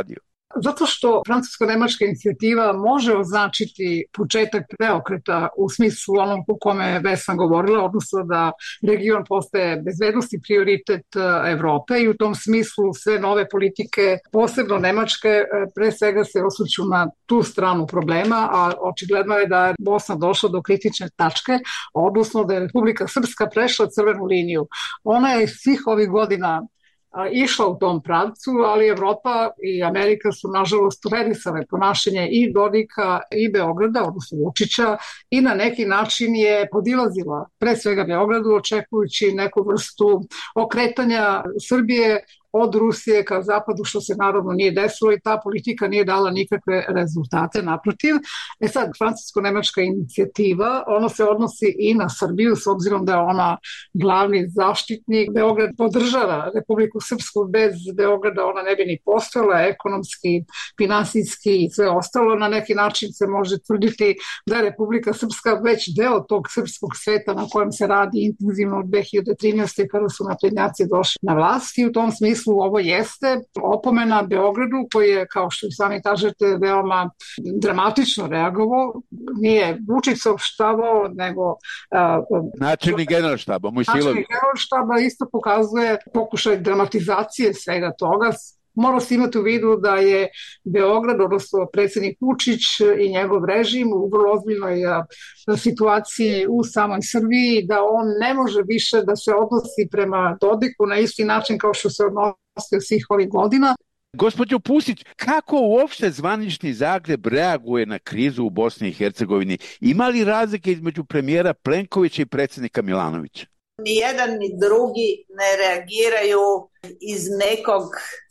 Zato što francusko-nemačka inicijativa može označiti početak preokreta u smislu onom u kome je Vesna govorila, odnosno da region postaje bezbednosti prioritet Evrope i u tom smislu sve nove politike, posebno nemačke, pre svega se osvrću na tu stranu problema, a očigledno je da je Bosna došla do kritične tačke, odnosno da je Republika Srpska prešla crvenu liniju. Ona je svih ovih godina išla u tom pravcu, ali Evropa i Amerika su nažalost tolerisale ponašanje i Dodika i Beograda, odnosno Vučića, i na neki način je podilazila pre svega Beogradu, očekujući neku vrstu okretanja Srbije od Rusije ka zapadu, što se naravno nije desilo i ta politika nije dala nikakve rezultate, naprotiv. E sad, francusko-nemačka inicijativa, ona se odnosi i na Srbiju, s obzirom da je ona glavni zaštitnik. Beograd podržava Republiku Srpsku, bez Beograda ona ne bi ni postojala, ekonomski, finansijski i sve ostalo. Na neki način se može tvrditi da je Republika Srpska već deo tog srpskog sveta na kojem se radi intenzivno od dve hiljade trinaeste. kada su naprednjaci došli na vlast i u tom smislu ovo jeste opomena Beogradu koji je, kao što i sami kažete, veoma dramatično reagovao. Nije Vučić saopštavao, nego načelnik generalštaba, Mojsilović. Načelnik generalštaba isto pokazuje pokušaj dramatizacije svega toga. Mora se imati u vidu da je Beograd, odnosno predsjednik Vučić i njegov režim u vrlo ozbiljnoj situaciji u samoj Srbiji, da on ne može više da se odnosi prema Dodiku na isti način kao što se odnosio svih ovih godina. Gospođo Pusić, kako uopšte zvanični Zagreb reaguje na krizu u Bosni i Hercegovini? Ima li razlike između premijera Plenkovića i predsjednika Milanovića? Ni jedan ni drugi ne reagiraju iz nekog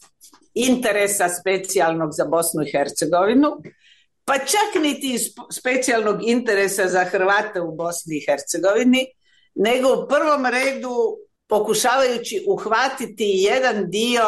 interesa specijalnog za Bosnu i Hercegovinu, pa čak niti iz specijalnog interesa za Hrvate u Bosni i Hercegovini, nego u prvom redu pokušavajući uhvatiti jedan dio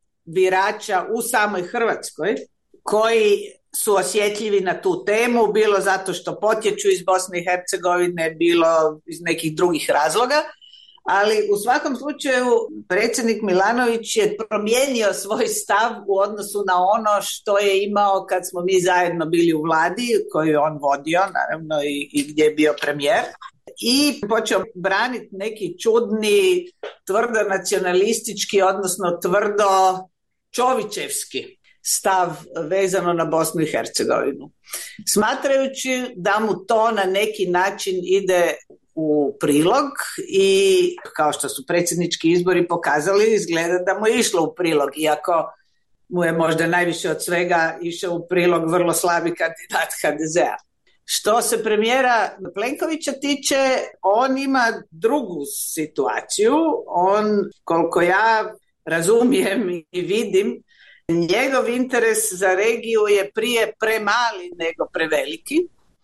birača u samoj Hrvatskoj koji su osjetljivi na tu temu, bilo zato što potječu iz Bosne i Hercegovine, bilo iz nekih drugih razloga. Ali u svakom slučaju predsjednik Milanović je promijenio svoj stav u odnosu na ono što je imao kad smo mi zajedno bili u vladi koju je on vodio, naravno i, i gdje je bio premijer, i počeo braniti neki čudni, tvrdo nacionalistički, odnosno tvrdo čovićevski stav vezano na Bosnu i Hercegovinu. Smatrajući da mu to na neki način ide u prilog i kao što su predsjednički izbori pokazali, izgleda da mu je išlo u prilog, iako mu je možda najviše od svega išao u prilog vrlo slabi kandidat ha de zea. Što se premijera Plenkovića tiče, on ima drugu situaciju. On, koliko ja razumijem i vidim, njegov interes za regiju je prije premali nego preveliki.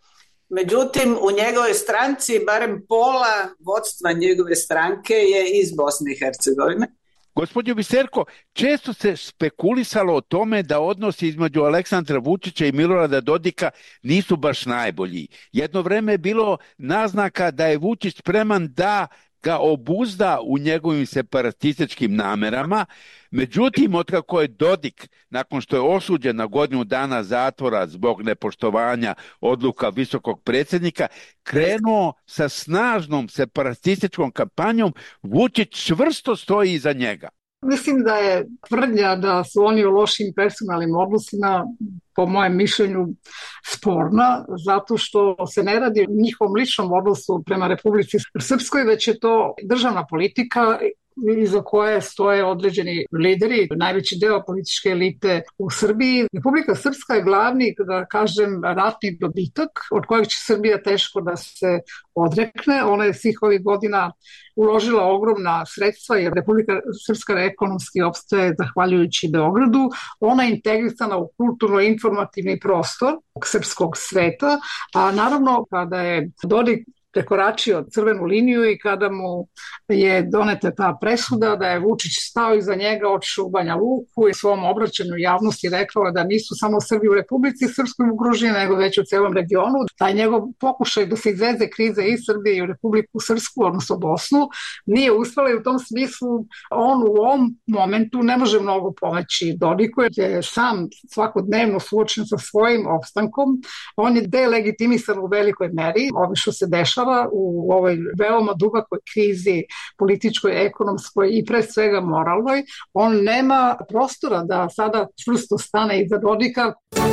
Međutim, u njegovoj stranci barem pola vodstva njegove stranke je iz Bosne i Hercegovine. Gospođo Biserko, često se spekulisalo o tome da odnosi između Aleksandra Vučića i Milorada Dodika nisu baš najbolji. Jedno vreme je bilo naznaka da je Vučić spreman da ga obuzda u njegovim separatističkim namerama. Međutim, otkako je Dodik, nakon što je osuđen na godinu dana zatvora zbog nepoštovanja odluka visokog predsjednika, krenuo sa snažnom separatističkom kampanjom, Vučić čvrsto stoji iza njega. Mislim da je tvrdnja da su oni u lošim personalnim odnosima, po mojem mišljenju, sporna, zato što se ne radi o njihovom ličnom odnosu prema Republici Srpskoj, već je to državna politika iza koje stoje određeni lideri, najveći deo političke elite u Srbiji. Republika Srpska je glavni, da kažem, ratni dobitak od kojeg će Srbija teško da se odrekne. Ona je svih ovih godina uložila ogromna sredstva jer Republika Srpska ekonomski opstaje zahvaljujući Beogradu. Ona je integrisana u kulturno-informativni prostor srpskog sveta, a naravno kada je Dodik prekoračio crvenu liniju i kada mu je doneta ta presuda da je Vučić stao iza njega, otišao u Banja Luku i svom obraćanju javnosti rekao da nisu samo Srbi u Republici Srpskoj ugroženi, nego već u celom regionu. Taj njegov pokušaj da se izveze krize iz Srbije i u Republiku Srpsku, odnosno Bosnu, nije uspela i u tom smislu on u ovom momentu ne može mnogo pomoći Dodiku, jer je sam svakodnevno suočen sa svojim opstankom. On je delegitimisan u velikoj meri. Ovo što se dešava u ovoj veoma dubokoj krizi političkoj, ekonomskoj i pre svega moralnoj, on nema prostora da sada čvrsto stane iza Dodika.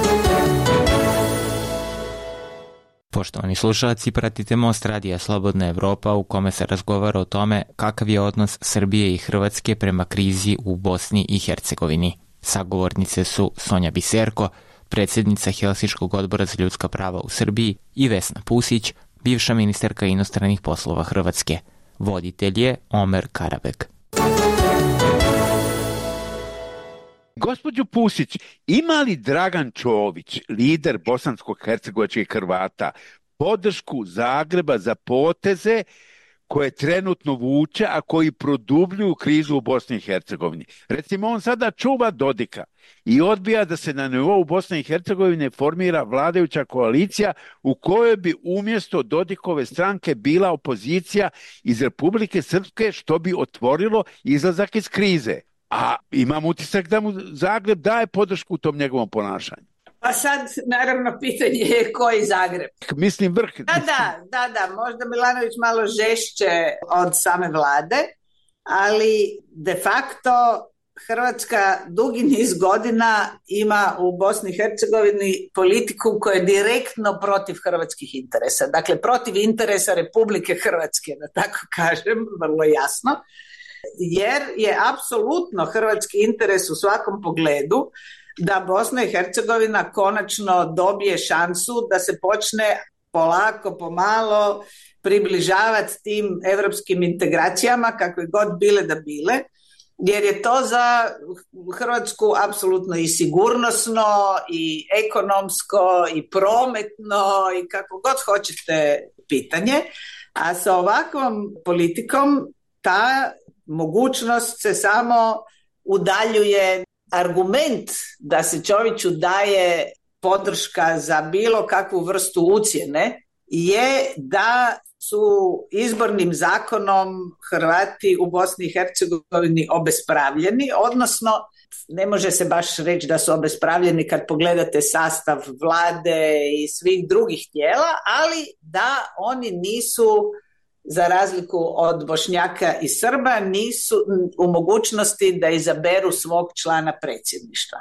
Poštovani slušalci, pratite Most radija Slobodna Evropa u kome se razgovara o tome kakav je odnos Srbije i Hrvatske prema krizi u Bosni i Hercegovini. Sagovornice su Sonja Biserko, predsjednica Helsinškog odbora za ljudska prava u Srbiji, i Vesna Pusić, bivša ministarka inostranih poslova Hrvatske. Voditelj je Omer Karabek. Gospođo Pusić, ima li Dragan Čović, lider bosansko-hercegovačkih Hrvata, podršku Zagreba za poteze koje trenutno vuče, a koji produbljuju krizu u Bosni i Hercegovini? Recimo, on sada čuva Dodika i odbija da se na nivou Bosne i Hercegovine formira vladajuća koalicija u kojoj bi umjesto Dodikove stranke bila opozicija iz Republike Srpske, što bi otvorilo izlazak iz krize. A imam utisak da mu Zagreb daje podršku u tom njegovom ponašanju. Pa sad, naravno, pitanje je koji Zagreb. Mislim vrh. Da, da, da, da, možda Milanović malo žešće od same vlade, ali de facto Hrvatska dugi niz godina ima u Bosni i Hercegovini politiku koja je direktno protiv hrvatskih interesa. Dakle, protiv interesa Republike Hrvatske, da tako kažem, vrlo jasno. Jer je apsolutno hrvatski interes u svakom pogledu da Bosna i Hercegovina konačno dobije šansu da se počne polako, pomalo približavati tim evropskim integracijama, kakve god bile da bile, jer je to za Hrvatsku apsolutno i sigurnosno, i ekonomsko, i prometno, i kako god hoćete pitanje. A sa ovakvom politikom ta mogućnost se samo udaljuje. Argument da se Čoviću daje podrška za bilo kakvu vrstu ucjene je da su izbornim zakonom Hrvati u Bosni i Hercegovini obespravljeni, odnosno ne može se baš reći da su obespravljeni kad pogledate sastav vlade i svih drugih tijela, ali da oni nisu, za razliku od Bošnjaka i Srba, nisu u mogućnosti da izaberu svog člana predsjedništva.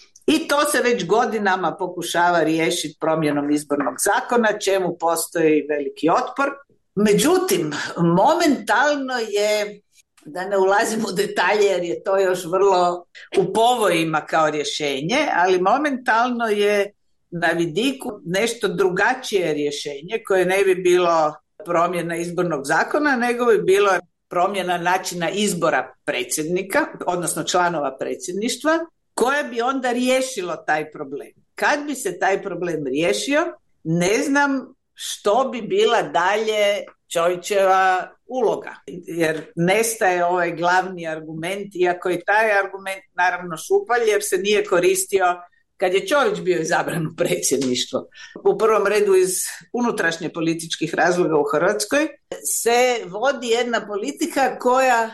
I to se već godinama pokušava riješiti promjenom izbornog zakona, čemu postoji veliki otpor. Međutim, momentalno je, da ne ulazim u detalje jer je to još vrlo u povojima kao rješenje, ali momentalno je na vidiku nešto drugačije rješenje koje ne bi bilo promjena izbornog zakona, nego bi bilo promjena načina izbora predsjednika, odnosno članova predsjedništva, koje bi onda riješilo taj problem. Kad bi se taj problem riješio, ne znam što bi bila dalje Čovićeva uloga, jer nestaje ovaj glavni argument, iako je taj argument naravno šupalj, jer se nije koristio kad je Čović bio izabran u predsjedništvo. U prvom redu iz unutrašnje političkih razloga u Hrvatskoj se vodi jedna politika koja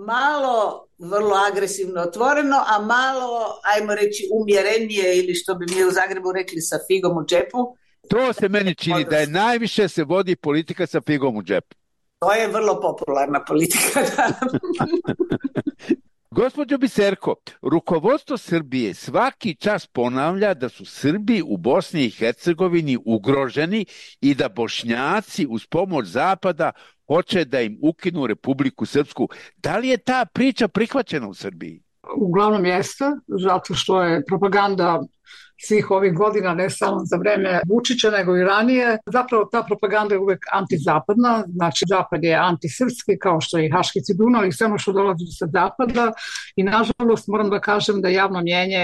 malo vrlo agresivno otvoreno, a malo, ajmo reći, umjerenije, ili što bi mi u Zagrebu rekli, sa figom u džepu. To se meni čini da je najviše se vodi politika sa figom u džepu. To je vrlo popularna politika. Gospođo Biserko, rukovodstvo Srbije svaki čas ponavlja da su Srbi u Bosni i Hercegovini ugroženi i da Bošnjaci uz pomoć Zapada hoće da im ukinu Republiku Srpsku. Da li je ta priča prihvaćena u Srbiji? Uglavnom jeste, zato što je propaganda svih ovih godina, ne samo za vreme Vučića, nego i ranije. Zapravo ta propaganda je uvek antizapadna, znači Zapad je antisrpski, kao što je i Haški tribunal i sve ono što dolazi sa Zapada. I nažalost moram da kažem da javno mnjenje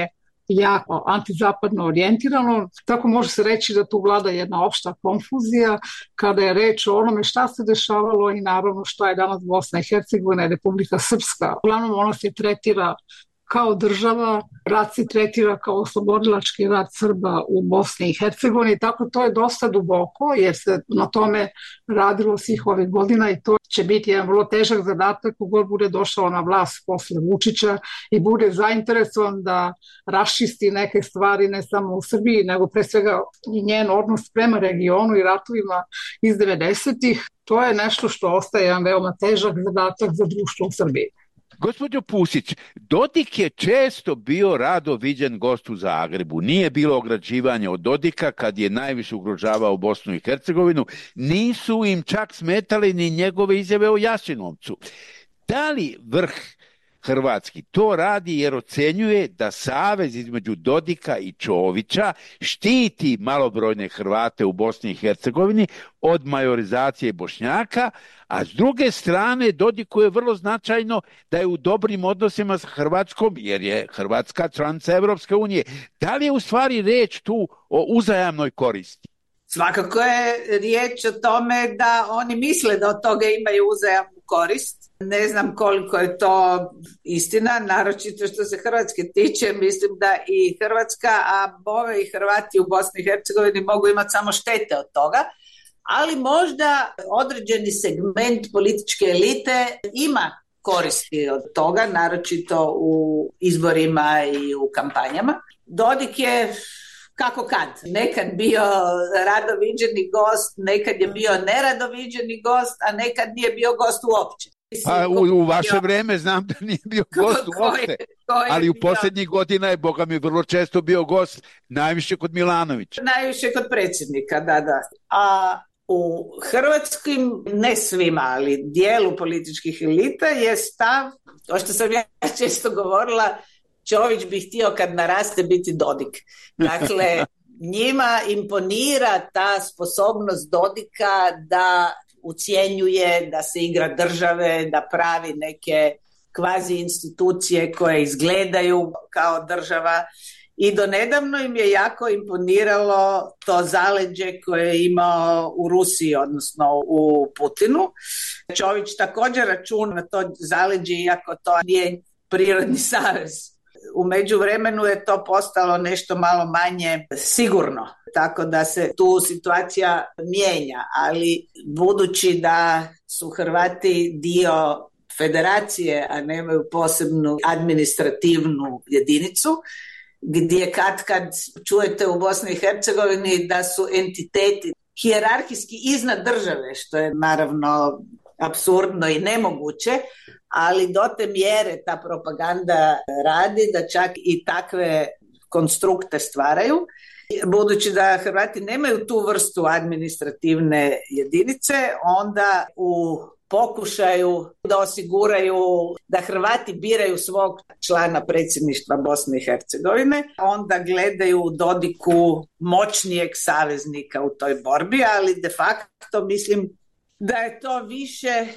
jako antizapadno orijentirano, tako može se reći da tu vlada jedna opšta konfuzija kada je reč o onome šta se dešavalo i naravno šta je danas Bosna i Hercegovina i Republika Srpska. Uglavnom ona se tretira kao država, rat se tretira kao oslobodilački rat Srba u Bosni i Hercegovini, tako to je dosta duboko jer se na tome radilo svih ovih godina i to će biti jedan vrlo težak zadatak kogod bude došao na vlast posle Vučića i bude zainteresovan da raščisti neke stvari ne samo u Srbiji, nego pre svega i njen odnos prema regionu i ratovima iz devedesetih. To je nešto što ostaje jedan veoma težak zadatak za društvo u Srbiji. Gospođo Pusić, Dodik je često bio rado viđen gost u Zagrebu. Nije bilo ograđivanja od Dodika kad je najviše ugrožavao Bosnu i Hercegovinu. Nisu im čak smetali ni njegove izjave o Jasenovcu. Da li vrh hrvatski to radi jer ocenjuje da savez između Dodika i Čovića štiti malobrojne Hrvate u Bosni i Hercegovini od majorizacije Bošnjaka, a s druge strane Dodiku je vrlo značajno da je u dobrim odnosima s Hrvatskom jer je Hrvatska članica Evropske unije. Da li je u stvari reč tu o uzajamnoj koristi? Svakako je riječ o tome da oni misle da od toga imaju uzajamnu korist. Ne znam koliko je to istina, naročito što se Hrvatske tiče, mislim da i Hrvatska, a bove i Hrvati u Bosni i Hercegovini mogu imati samo štete od toga, ali možda određeni segment političke elite ima koristi od toga, naročito u izborima i u kampanjama. Dodik je kako kad. Nekad bio radoviđeni gost, nekad je bio neradoviđeni gost, a nekad nije bio gost uopće. Pa u, u vaše bio... vreme znam da nije bio gost uopće, ali u bio... posljednjih godina je, boga mi, vrlo često bio gost, najviše kod Milanovića. Najviše kod predsjednika, da, da. A u hrvatskim, ne svima, ali dijelu političkih elita je stav, to što sam ja često govorila, Čović bi htio kad naraste biti Dodik. Dakle, njima imponira ta sposobnost Dodika da ucjenjuje, da se igra države, da pravi neke kvazi institucije koje izgledaju kao država. I donedavno im je jako imponiralo to zaleđe koje je imao u Rusiji, odnosno u Putinu. Čović također računa na to zaleđe, iako to nije prirodni savez. U međuvremenu je to postalo nešto malo manje sigurno, tako da se tu situacija mijenja, ali budući da su Hrvati dio federacije, a nemaju posebnu administrativnu jedinicu, gdje kad kad čujete u Bosni i Hercegovini da su entiteti hijerarhijski iznad države, što je naravno apsurdno i nemoguće, ali do te mjere ta propaganda radi da čak i takve konstrukte stvaraju. Budući da Hrvati nemaju tu vrstu administrativne jedinice, onda u pokušaju da osiguraju da Hrvati biraju svog člana predsjedništva Bosne i Hercegovine, onda gledaju Dodiku moćnijeg saveznika u toj borbi, ali de facto mislim da je to više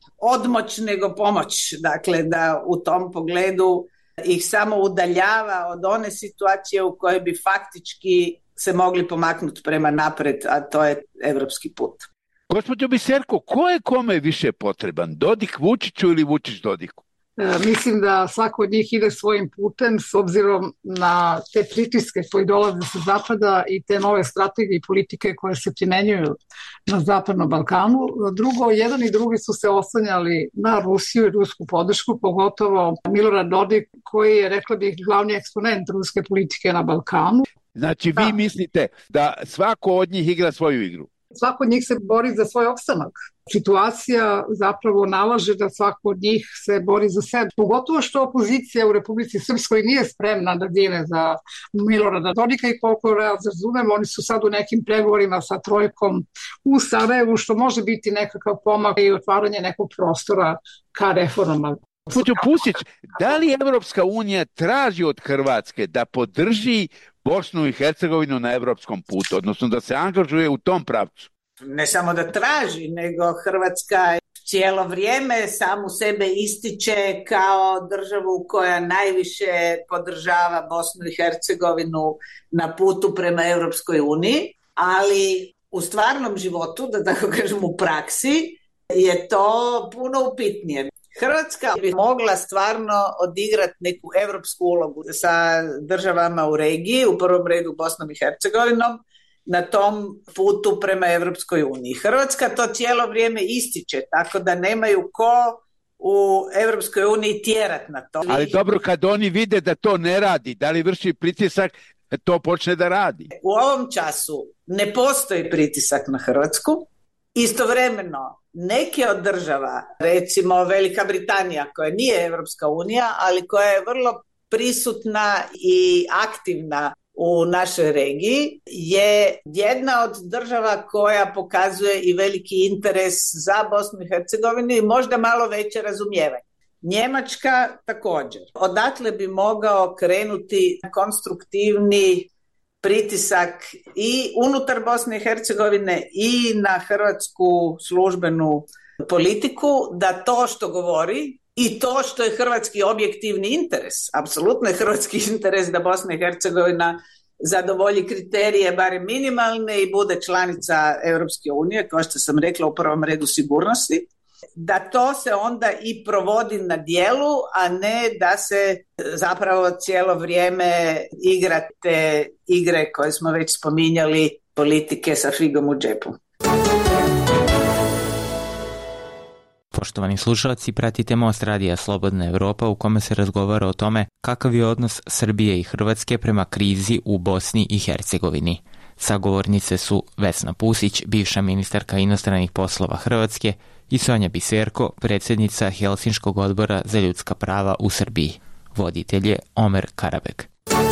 odmoć nego pomoć, dakle da u tom pogledu ih samo udaljava od one situacije u kojoj bi faktički se mogli pomaknuti prema napred, a to je evropski put. Gospođo Biserko, ko je kome više potreban? Dodik Vučiću ili Vučić Dodiku? E, mislim da svako od njih ide svojim putem s obzirom na te pritiske koji dolaze sa zapada i te nove strategije i politike koje se primenjuju na Zapadnom Balkanu. Drugo, jedan i drugi su se oslanjali na Rusiju i rusku podršku, pogotovo Milorad Dodik koji je, rekla bih, glavni eksponent ruske politike na Balkanu. Znači vi da. mislite da svako od njih igra svoju igru? Svako od njih se bori za svoj opstanak. Situacija zapravo nalaže da svako od njih se bori za sebe. Pogotovo što opozicija u Republici Srpskoj nije spremna da dine za Milorada Dodika i koliko razumem, oni su sad u nekim pregovorima sa trojkom u Sarajevu, što može biti nekakav pomak i otvaranje nekog prostora ka reformama. Gospođo Pusić, da li Evropska unija traži od Hrvatske da podrži Bosnu i Hercegovinu na evropskom putu, odnosno da se angažuje u tom pravcu? ne samo da traži, nego Hrvatska cijelo vrijeme samu sebe ističe kao državu koja najviše podržava Bosnu i Hercegovinu na putu prema Europskoj uniji, ali u stvarnom životu, da tako kažem u praksi, je to puno upitnije. Hrvatska bi mogla stvarno odigrati neku europsku ulogu sa državama u regiji, u prvom redu Bosnom i Hercegovinom, na tom putu prema Europskoj uniji. Hrvatska to cijelo vrijeme ističe, tako da nemaju ko u Europskoj uniji tjerat na to. Ali dobro, kad oni vide da to ne radi, da li vrši pritisak, to počne da radi. U ovom času ne postoji pritisak na Hrvatsku. Istovremeno, neke od država, recimo Velika Britanija, koja nije Europska unija, ali koja je vrlo prisutna i aktivna u našoj regiji, je jedna od država koja pokazuje i veliki interes za Bosnu i Hercegovinu i možda malo veće razumijevanje. Njemačka također. Odatle bi mogao krenuti konstruktivni pritisak i unutar Bosne i Hercegovine i na hrvatsku službenu politiku, da to što govori i to što je hrvatski objektivni interes, apsolutno je hrvatski interes da Bosna i Hercegovina zadovolji kriterije, barem minimalne, i bude članica Europske unije, kao što sam rekla, u prvom redu sigurnosti, da to se onda i provodi na djelu, a ne da se zapravo cijelo vrijeme igra te igre koje smo već spominjali, politike sa figom u džepu. Poštovani slušalci, pratite Most radija Slobodna Evropa u kome se razgovara o tome kakav je odnos Srbije i Hrvatske prema krizi u Bosni i Hercegovini. Sagovornice su Vesna Pusić, bivša ministarka inostranih poslova Hrvatske, i Sonja Biserko, predsjednica Helsinškog odbora za ljudska prava u Srbiji. Voditelj je Omer Karabek.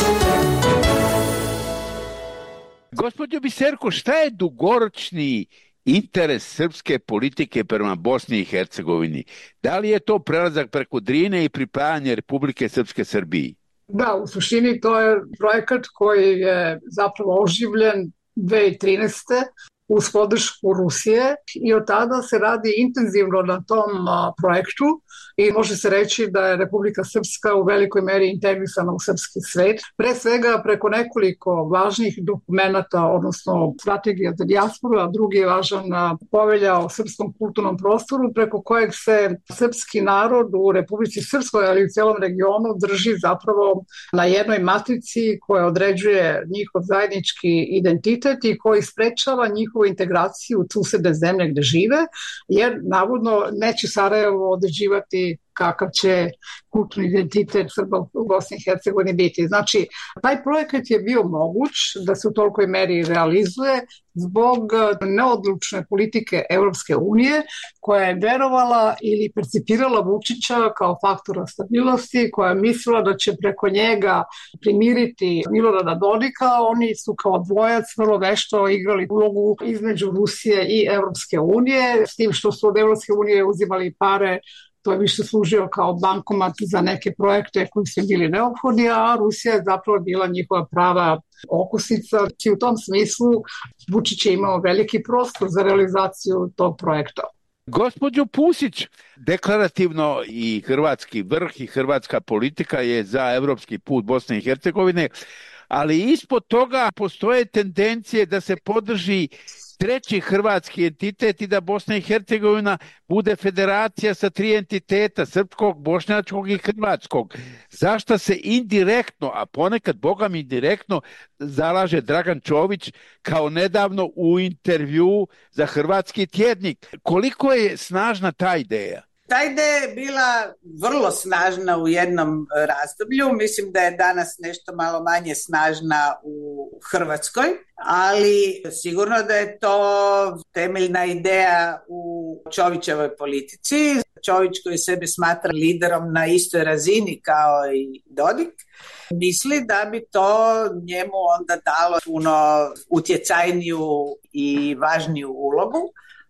Gospođo Biserko, šta je dugoročni interes srpske politike prema Bosni i Hercegovini? Da li je to prelazak preko Drine i pripajanje Republike Srpske Srbiji? Da, u suštini to je projekat koji je zapravo oživljen dve hiljade trinaeste. uz podršku Rusije i od tada se radi intenzivno na tom a, projektu i može se reći da je Republika Srpska u velikoj meri integrisana u srpski svet. Pre svega preko nekoliko važnih dokumenata, odnosno strategija za dijasporu, a drugi je važan a, povelja o srpskom kulturnom prostoru, preko kojeg se srpski narod u Republici Srpskoj, ali i u cijelom regionu drži zapravo na jednoj matrici koja određuje njihov zajednički identitet i koji sprečava njihovu integraciju u susedne zemlje gde žive, jer navodno neće Sarajevo određivati kakav će kulturni identitet Srba u Bosni i Hercegovini biti. Znači, taj projekat je bio moguć da se u tolikoj meri realizuje zbog neodlučne politike Europske unije koja je verovala ili percipirala Vučića kao faktora stabilnosti, koja je mislila da će preko njega primiriti Milorada Dodika. Oni su kao dvojac vrlo vešto igrali ulogu između Rusije i Europske unije, s tim što su od Europske unije uzimali pare. To je više služio kao bankomat za neke projekte koji su bili neophodni, a Rusija je zapravo bila njihova prava okosnica. I u tom smislu Vučić je imao veliki prostor za realizaciju tog projekta. Gospođo Pusić, deklarativno i hrvatski vrh i hrvatska politika je za evropski put Bosne i Hercegovine, ali ispod toga postoje tendencije da se podrži treći hrvatski entitet i da Bosna i Hercegovina bude federacija sa tri entiteta, srpskog, bošnjačkog i hrvatskog. Zašto se indirektno, a ponekad bogam indirektno, zalaže Dragan Čović kao nedavno u intervju za Hrvatski tjednik? Koliko je snažna ta ideja? Ta ideja je bila vrlo snažna u jednom razdoblju, mislim da je danas nešto malo manje snažna u Hrvatskoj, ali sigurno da je to temeljna ideja u Čovićevoj politici. Čović koji sebe smatra liderom na istoj razini kao i Dodik, misli da bi to njemu onda dalo puno utjecajniju i važniju ulogu.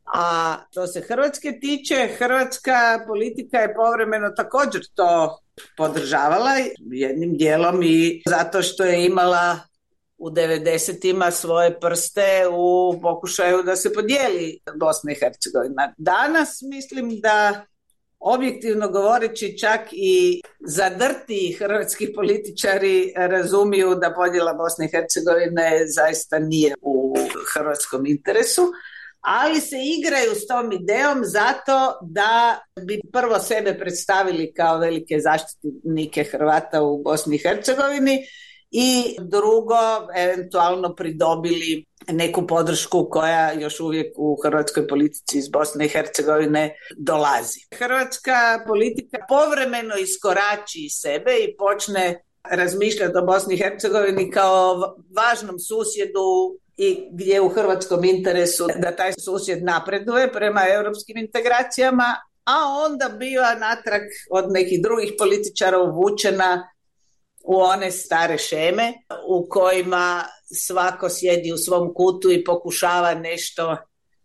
A što se Hrvatske tiče, hrvatska politika je povremeno također to podržavala jednim dijelom i zato što je imala u devedesetima svoje prste u pokušaju da se podijeli Bosna i Hercegovina. Danas mislim da objektivno govoreći čak i zadrti hrvatski političari razumiju da podjela Bosne i Hercegovine zaista nije u hrvatskom interesu, ali se igraju s tom idejom zato da bi prvo sebe predstavili kao velike zaštitnike Hrvata u Bosni i Hercegovini i drugo eventualno pridobili neku podršku koja još uvijek u hrvatskoj politici iz Bosne i Hercegovine dolazi. Hrvatska politika povremeno iskorači iz sebe i počne razmišljati o Bosni i Hercegovini kao važnom susjedu i gdje je u hrvatskom interesu da taj susjed napreduje prema europskim integracijama, a onda biva natrag od nekih drugih političara uvučena u one stare šeme u kojima svako sjedi u svom kutu i pokušava nešto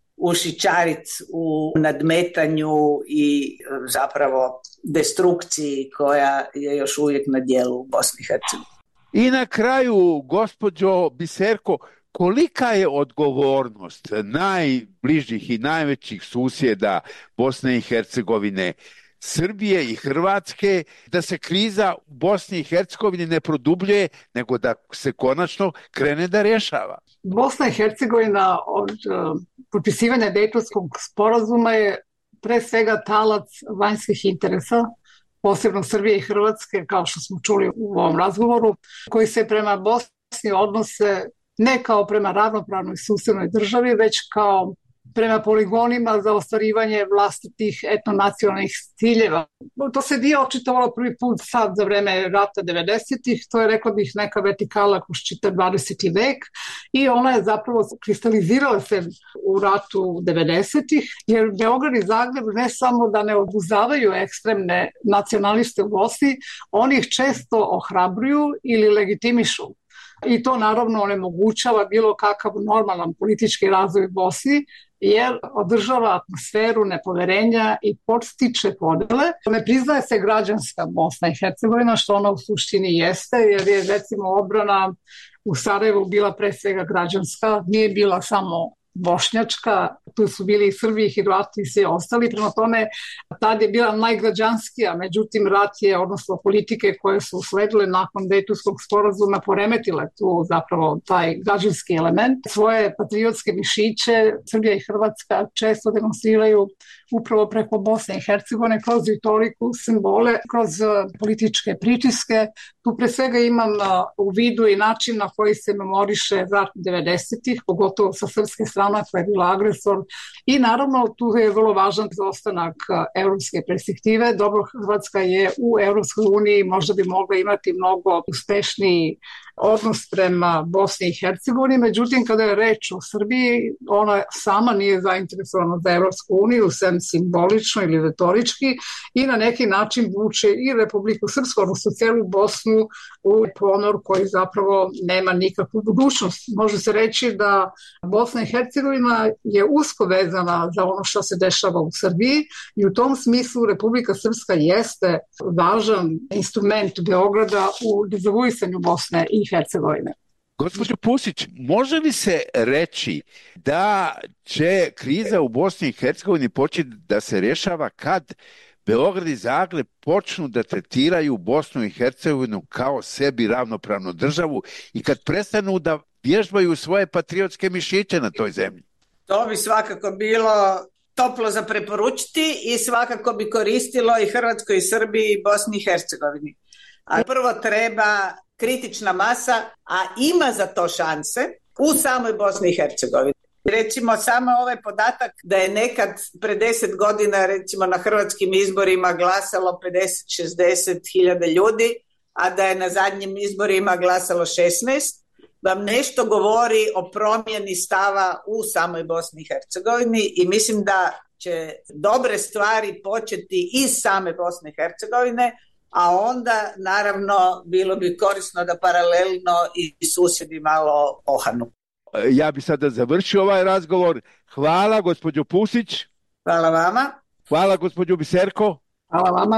ušićariti u nadmetanju i zapravo destrukciji koja je još uvijek na djelu u Bosni i Hercegovini. I na kraju, gospođo Biserko, kolika je odgovornost najbližih i najvećih susjeda Bosne i Hercegovine, Srbije i Hrvatske, da se kriza u Bosni i Hercegovini ne produbljuje, nego da se konačno krene da rješava? Bosna i Hercegovina od uh, potpisivanja Dejtonskog sporazuma je pre svega talac vanjskih interesa, posebno Srbije i Hrvatske, kao što smo čuli u ovom razgovoru, koji se prema Bosni odnose ne kao prema ravnopravnoj susednoj državi, već kao prema poligonima za ostvarivanje vlastitih etnonacionalnih ciljeva. To se nije očitovalo prvi put sad za vreme rata devedesetih, to je, rekla bih, neka vertikala kroz čitav dvadeseti vek i ona je zapravo kristalizirala se u ratu devedesetih, jer Beograd i Zagreb ne samo da ne obuzavaju ekstremne nacionaliste u Bosni, oni ih često ohrabruju ili legitimišu. I to naravno onemogućava bilo kakav normalan politički razvoj u Bosni, jer održava atmosferu nepoverenja i podstiče podele. Ne priznaje se građanska Bosna i Hercegovina, što ona u suštini jeste, jer je recimo odbrana u Sarajevu bila pre svega građanska, nije bila samo bošnjačka, tu su bili i Srbi, i Hrvati i svi ostali, prema tome tad je bila najgrađanskija, međutim rat je, odnosno politike koje su usledile nakon Dejtonskog sporazuma poremetile tu zapravo taj građanski element. Svoje patriotske mišiće Srbija i Hrvatska često demonstriraju upravo preko Bosne i Hercegovine kroz retoriku, simbole, kroz političke pritiske. Tu pre svega imam u vidu i način na koji se memoriše rat devedesetih, pogotovo sa srpske strane koja je bila agresor. I naravno tu je vrlo važan zaostanak evropske perspektive. Dobro, Hrvatska je u Evropskoj uniji, možda bi mogla imati mnogo uspešniji odnos prema Bosni i Hercegovini, međutim kada je reč o Srbiji, ona sama nije zainteresovana za Evropsku uniju, sem simbolično ili retorički, i na neki način vuče i Republiku Srpsku, odnosno celu Bosnu, u ponor koji zapravo nema nikakvu budućnost. Može se reći da Bosna i Hercegovina je usko vezana za ono što se dešava u Srbiji i u tom smislu Republika Srpska jeste važan instrument Beograda u dezavuisanju Bosne i Hercegovine. Gospođo Pusić, može li se reći da će kriza u Bosni i Hercegovini početi da se rješava kad Beograd i Zagreb počnu da tretiraju Bosnu i Hercegovinu kao sebi ravnopravnu državu i kad prestanu da vježbaju svoje patriotske mišiće na toj zemlji? To bi svakako bilo toplo za preporučiti i svakako bi koristilo i Hrvatskoj i Srbiji i Bosni i Hercegovini. A prvo treba kritična masa, a ima za to šanse u samoj Bosni i Hercegovini. Recimo samo ovaj podatak da je nekad pre deset godina recimo na hrvatskim izborima glasalo pedeset do šezdeset hiljada ljudi, a da je na zadnjim izborima glasalo šesnaest, vam nešto govori o promjeni stava u samoj Bosni i Hercegovini i mislim da će dobre stvari početi iz same Bosne i Hercegovine, a onda naravno bilo bi korisno da paralelno i susjedi malo ohanu. Ja bi sada završio ovaj razgovor. Hvala gospođo Pusić. Hvala vama. Hvala gospođo Biserko. Hvala vama.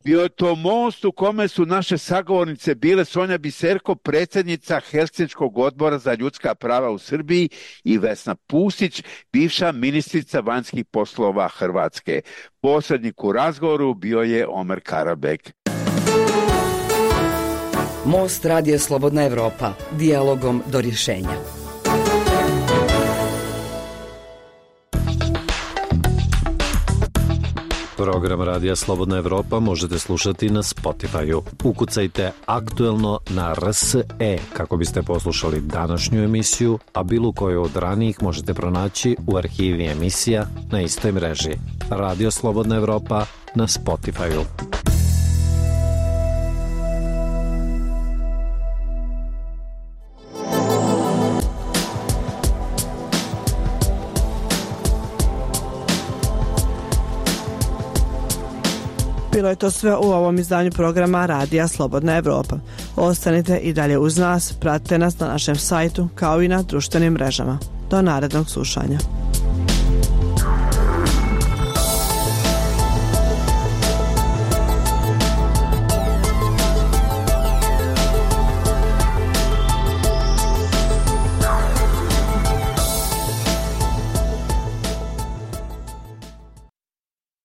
Bio je to most u kome su naše sagovornice bile Sonja Biserko, predsjednica Helsinškog odbora za ljudska prava u Srbiji, i Vesna Pusić, bivša ministrica vanjskih poslova Hrvatske. Posrednik u razgovoru bio je Omer Karabek. Most Radija Slobodna Evropa, dijalogom do rješenja. Program Radija Slobodna Evropa možete slušati na Spotify-u. Ukucajte aktuelno na R S E kako biste poslušali današnju emisiju, a bilo koju od ranijih možete pronaći u arhivi emisija na istoj mreži. Radio Slobodna Evropa na Spotify-u. Bilo je to sve u ovom izdanju programa Radija Slobodna Evropa. Ostanite i dalje uz nas, pratite nas na našem sajtu kao i na društvenim mrežama. Do narednog slušanja.